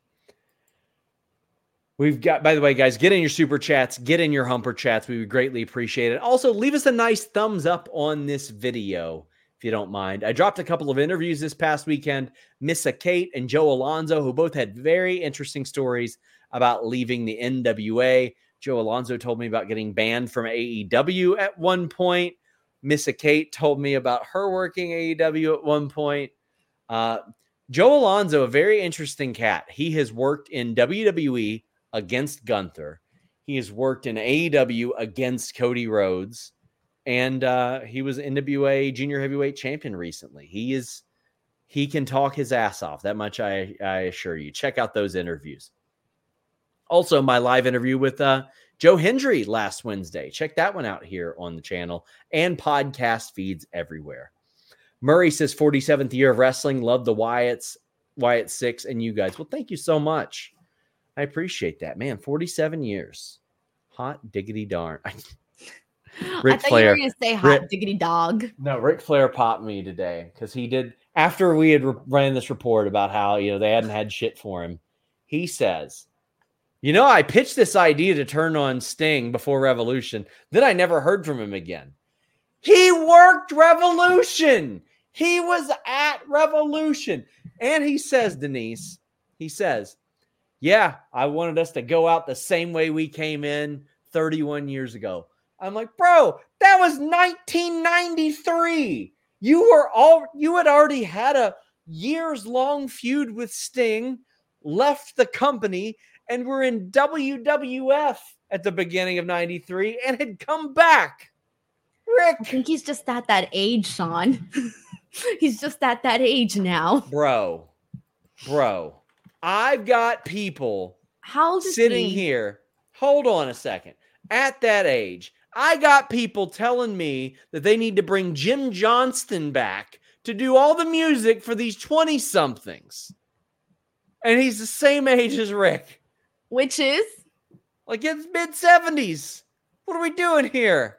We've got, by the way, guys, get in your super chats, get in your humper chats. We would greatly appreciate it. Also, leave us a nice thumbs up on this video, if you don't mind. I dropped a couple of interviews this past weekend. Missa Kate and Joe Alonzo, who both had very interesting stories about leaving the N W A. Joe Alonzo told me about getting banned from A E W at one point. Missa Kate told me about her working A E W at one point. Uh, Joe Alonzo, a very interesting cat. He has worked in W W E against Gunther. He has worked in A E W against Cody Rhodes. And uh, he was N W A junior heavyweight champion recently. He is, he can talk his ass off. That much I, I assure you. Check out those interviews. Also, my live interview with uh, Joe Hendry last Wednesday. Check that one out here on the channel and podcast feeds everywhere. Murray says forty-seventh year of wrestling. Love the Wyatts, Wyatt Six, and you guys. Well, thank you so much. I appreciate that, man. forty-seven years. Hot diggity darn. Ric I thought Flair, you were going to say hot Rick, diggity dog. No, Ric Flair popped me today because he did. After we had re- ran this report about how, you know, they hadn't had shit for him, he says, you know, I pitched this idea to turn on Sting before Revolution. Then I never heard from him again. He worked Revolution. He was at Revolution. And he says, Denise, he says, yeah, I wanted us to go out the same way we came in thirty-one years ago. I'm like, bro, that was nineteen ninety-three. You were all you had already had a years-long feud with Sting, left the company, and were in W W F at the beginning of ninety-three and had come back. Rick. I think he's just at that age, Sean. He's just at that age now. Bro. Bro. I've got people How old is sitting he? here. Hold on a second. At that age, I got people telling me that they need to bring Jim Johnston back to do all the music for these twenty-somethings. And he's the same age as Rick. Which is? Like it's mid-seventies. What are we doing here?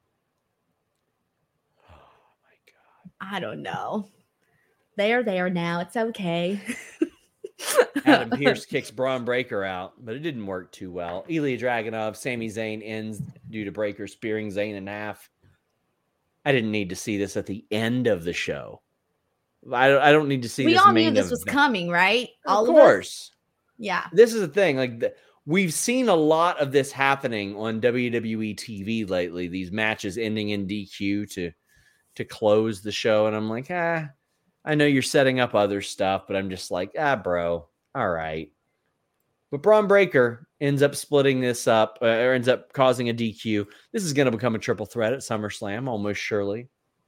Oh, my God. I don't know. They are there now. It's okay. Adam Pearce kicks Braun Breaker out, but it didn't work too well. Ilya Dragunov, Sami Zayn ends due to Breaker spearing Zayn in half. I didn't need to see this at the end of the show. I don't, I don't need to see we this. We all main knew this event. was coming, right? All of course. Of yeah. This is the thing. Like the, we've seen a lot of this happening on W W E T V lately. These matches ending in D Q to to close the show, and I'm like, ah. I know you're setting up other stuff, but I'm just like, ah, bro, all right. But Braun Breaker ends up splitting this up, uh, or ends up causing a D Q. This is going to become a triple threat at SummerSlam, almost surely.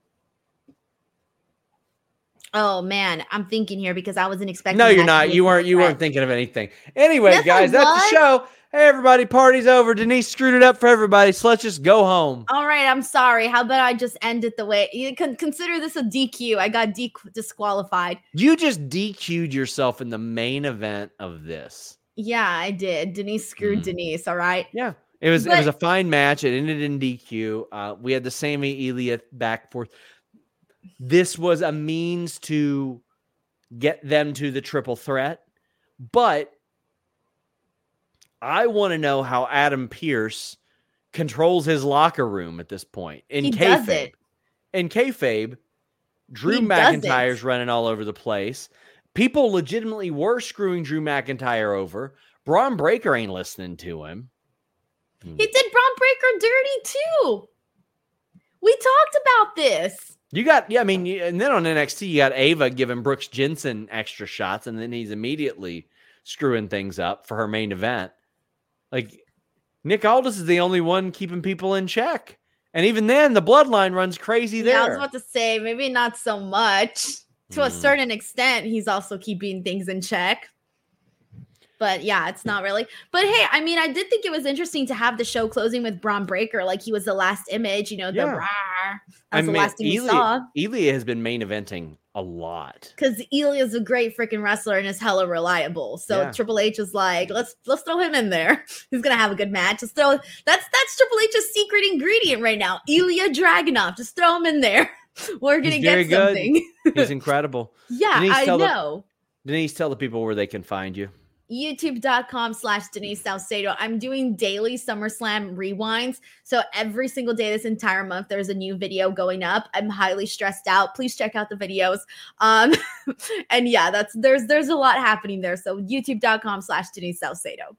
Oh man, I'm thinking here because I wasn't expecting. No, you're not. You weren't. You weren't thinking of anything. Anyway, yes, guys, that's the show. Hey, everybody, party's over. Denise screwed it up for everybody, so let's just go home. All right, I'm sorry. How about I just end it the way you can consider this a D Q? I got de- disqualified. You just D Q'd yourself in the main event of this. Yeah, I did. Denise screwed mm. Denise. All right. Yeah, it was. But, it was a fine match. It ended in D Q. Uh, we had the Sami Ilya back and forth. This was a means to get them to the triple threat, but I want to know how Adam Pearce controls his locker room at this point. In he kayfabe, does it. In kayfabe, Drew he McIntyre's running all over the place. People legitimately were screwing Drew McIntyre over. Braun Breaker ain't listening to him. He did Braun Breaker dirty too. We talked about this. You got, yeah, I mean, and then on N X T, you got Ava giving Brooks Jensen extra shots, and then he's immediately screwing things up for her main event. Like, Nick Aldis is the only one keeping people in check. And even then, the bloodline runs crazy there. Yeah, I was about to say, maybe not so much. To mm. a certain extent, he's also keeping things in check. But yeah, it's not really. But hey, I mean, I did think it was interesting to have the show closing with Braun Breaker. Like he was the last image, you know, the yeah. rah. That was I the mean, last thing Ilya, we saw. Ilya has been main eventing a lot. Because Ilya's a great freaking wrestler and is hella reliable. So yeah. Triple H is like, let's let's throw him in there. He's gonna have a good match. Just throw that's that's Triple H's secret ingredient right now. Ilya Dragunov. Just throw him in there. We're gonna He's get something. He's incredible. Yeah, Denise, I know. The, Denise, tell the people where they can find you. YouTube.com slash Denise Salcedo. I'm doing daily SummerSlam rewinds. So every single day this entire month, there's a new video going up. I'm highly stressed out. Please check out the videos. Um, and yeah, that's there's there's a lot happening there. So YouTube.com slash Denise Salcedo.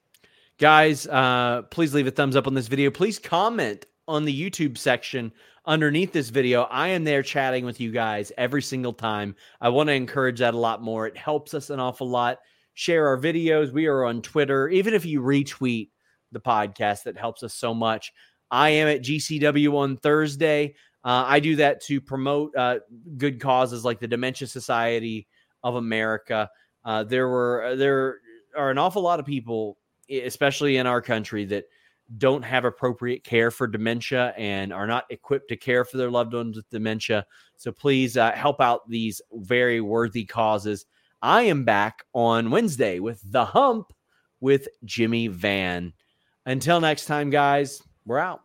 Guys, uh, please leave a thumbs up on this video. Please comment on the YouTube section underneath this video. I am there chatting with you guys every single time. I want to encourage that a lot more. It helps us an awful lot. Share our videos. We are on Twitter. Even if you retweet the podcast, that helps us so much. I am at G C W on Thursday. Uh, I do that to promote uh, good causes like the Dementia Society of America. Uh, there were there are an awful lot of people, especially in our country, that don't have appropriate care for dementia and are not equipped to care for their loved ones with dementia. So please uh, help out these very worthy causes. I am back on Wednesday with The Hump with Jimmy Van. Until next time, guys, we're out.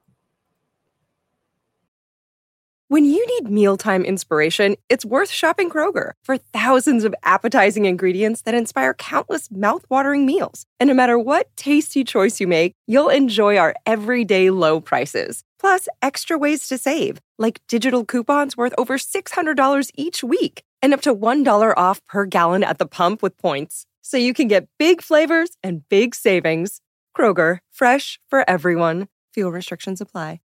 When you need mealtime inspiration, it's worth shopping Kroger for thousands of appetizing ingredients that inspire countless mouthwatering meals. And no matter what tasty choice you make, you'll enjoy our everyday low prices. Plus, extra ways to save, like digital coupons worth over six hundred dollars each week and up to one dollar off per gallon at the pump with points. So you can get big flavors and big savings. Kroger, fresh for everyone. Fuel restrictions apply.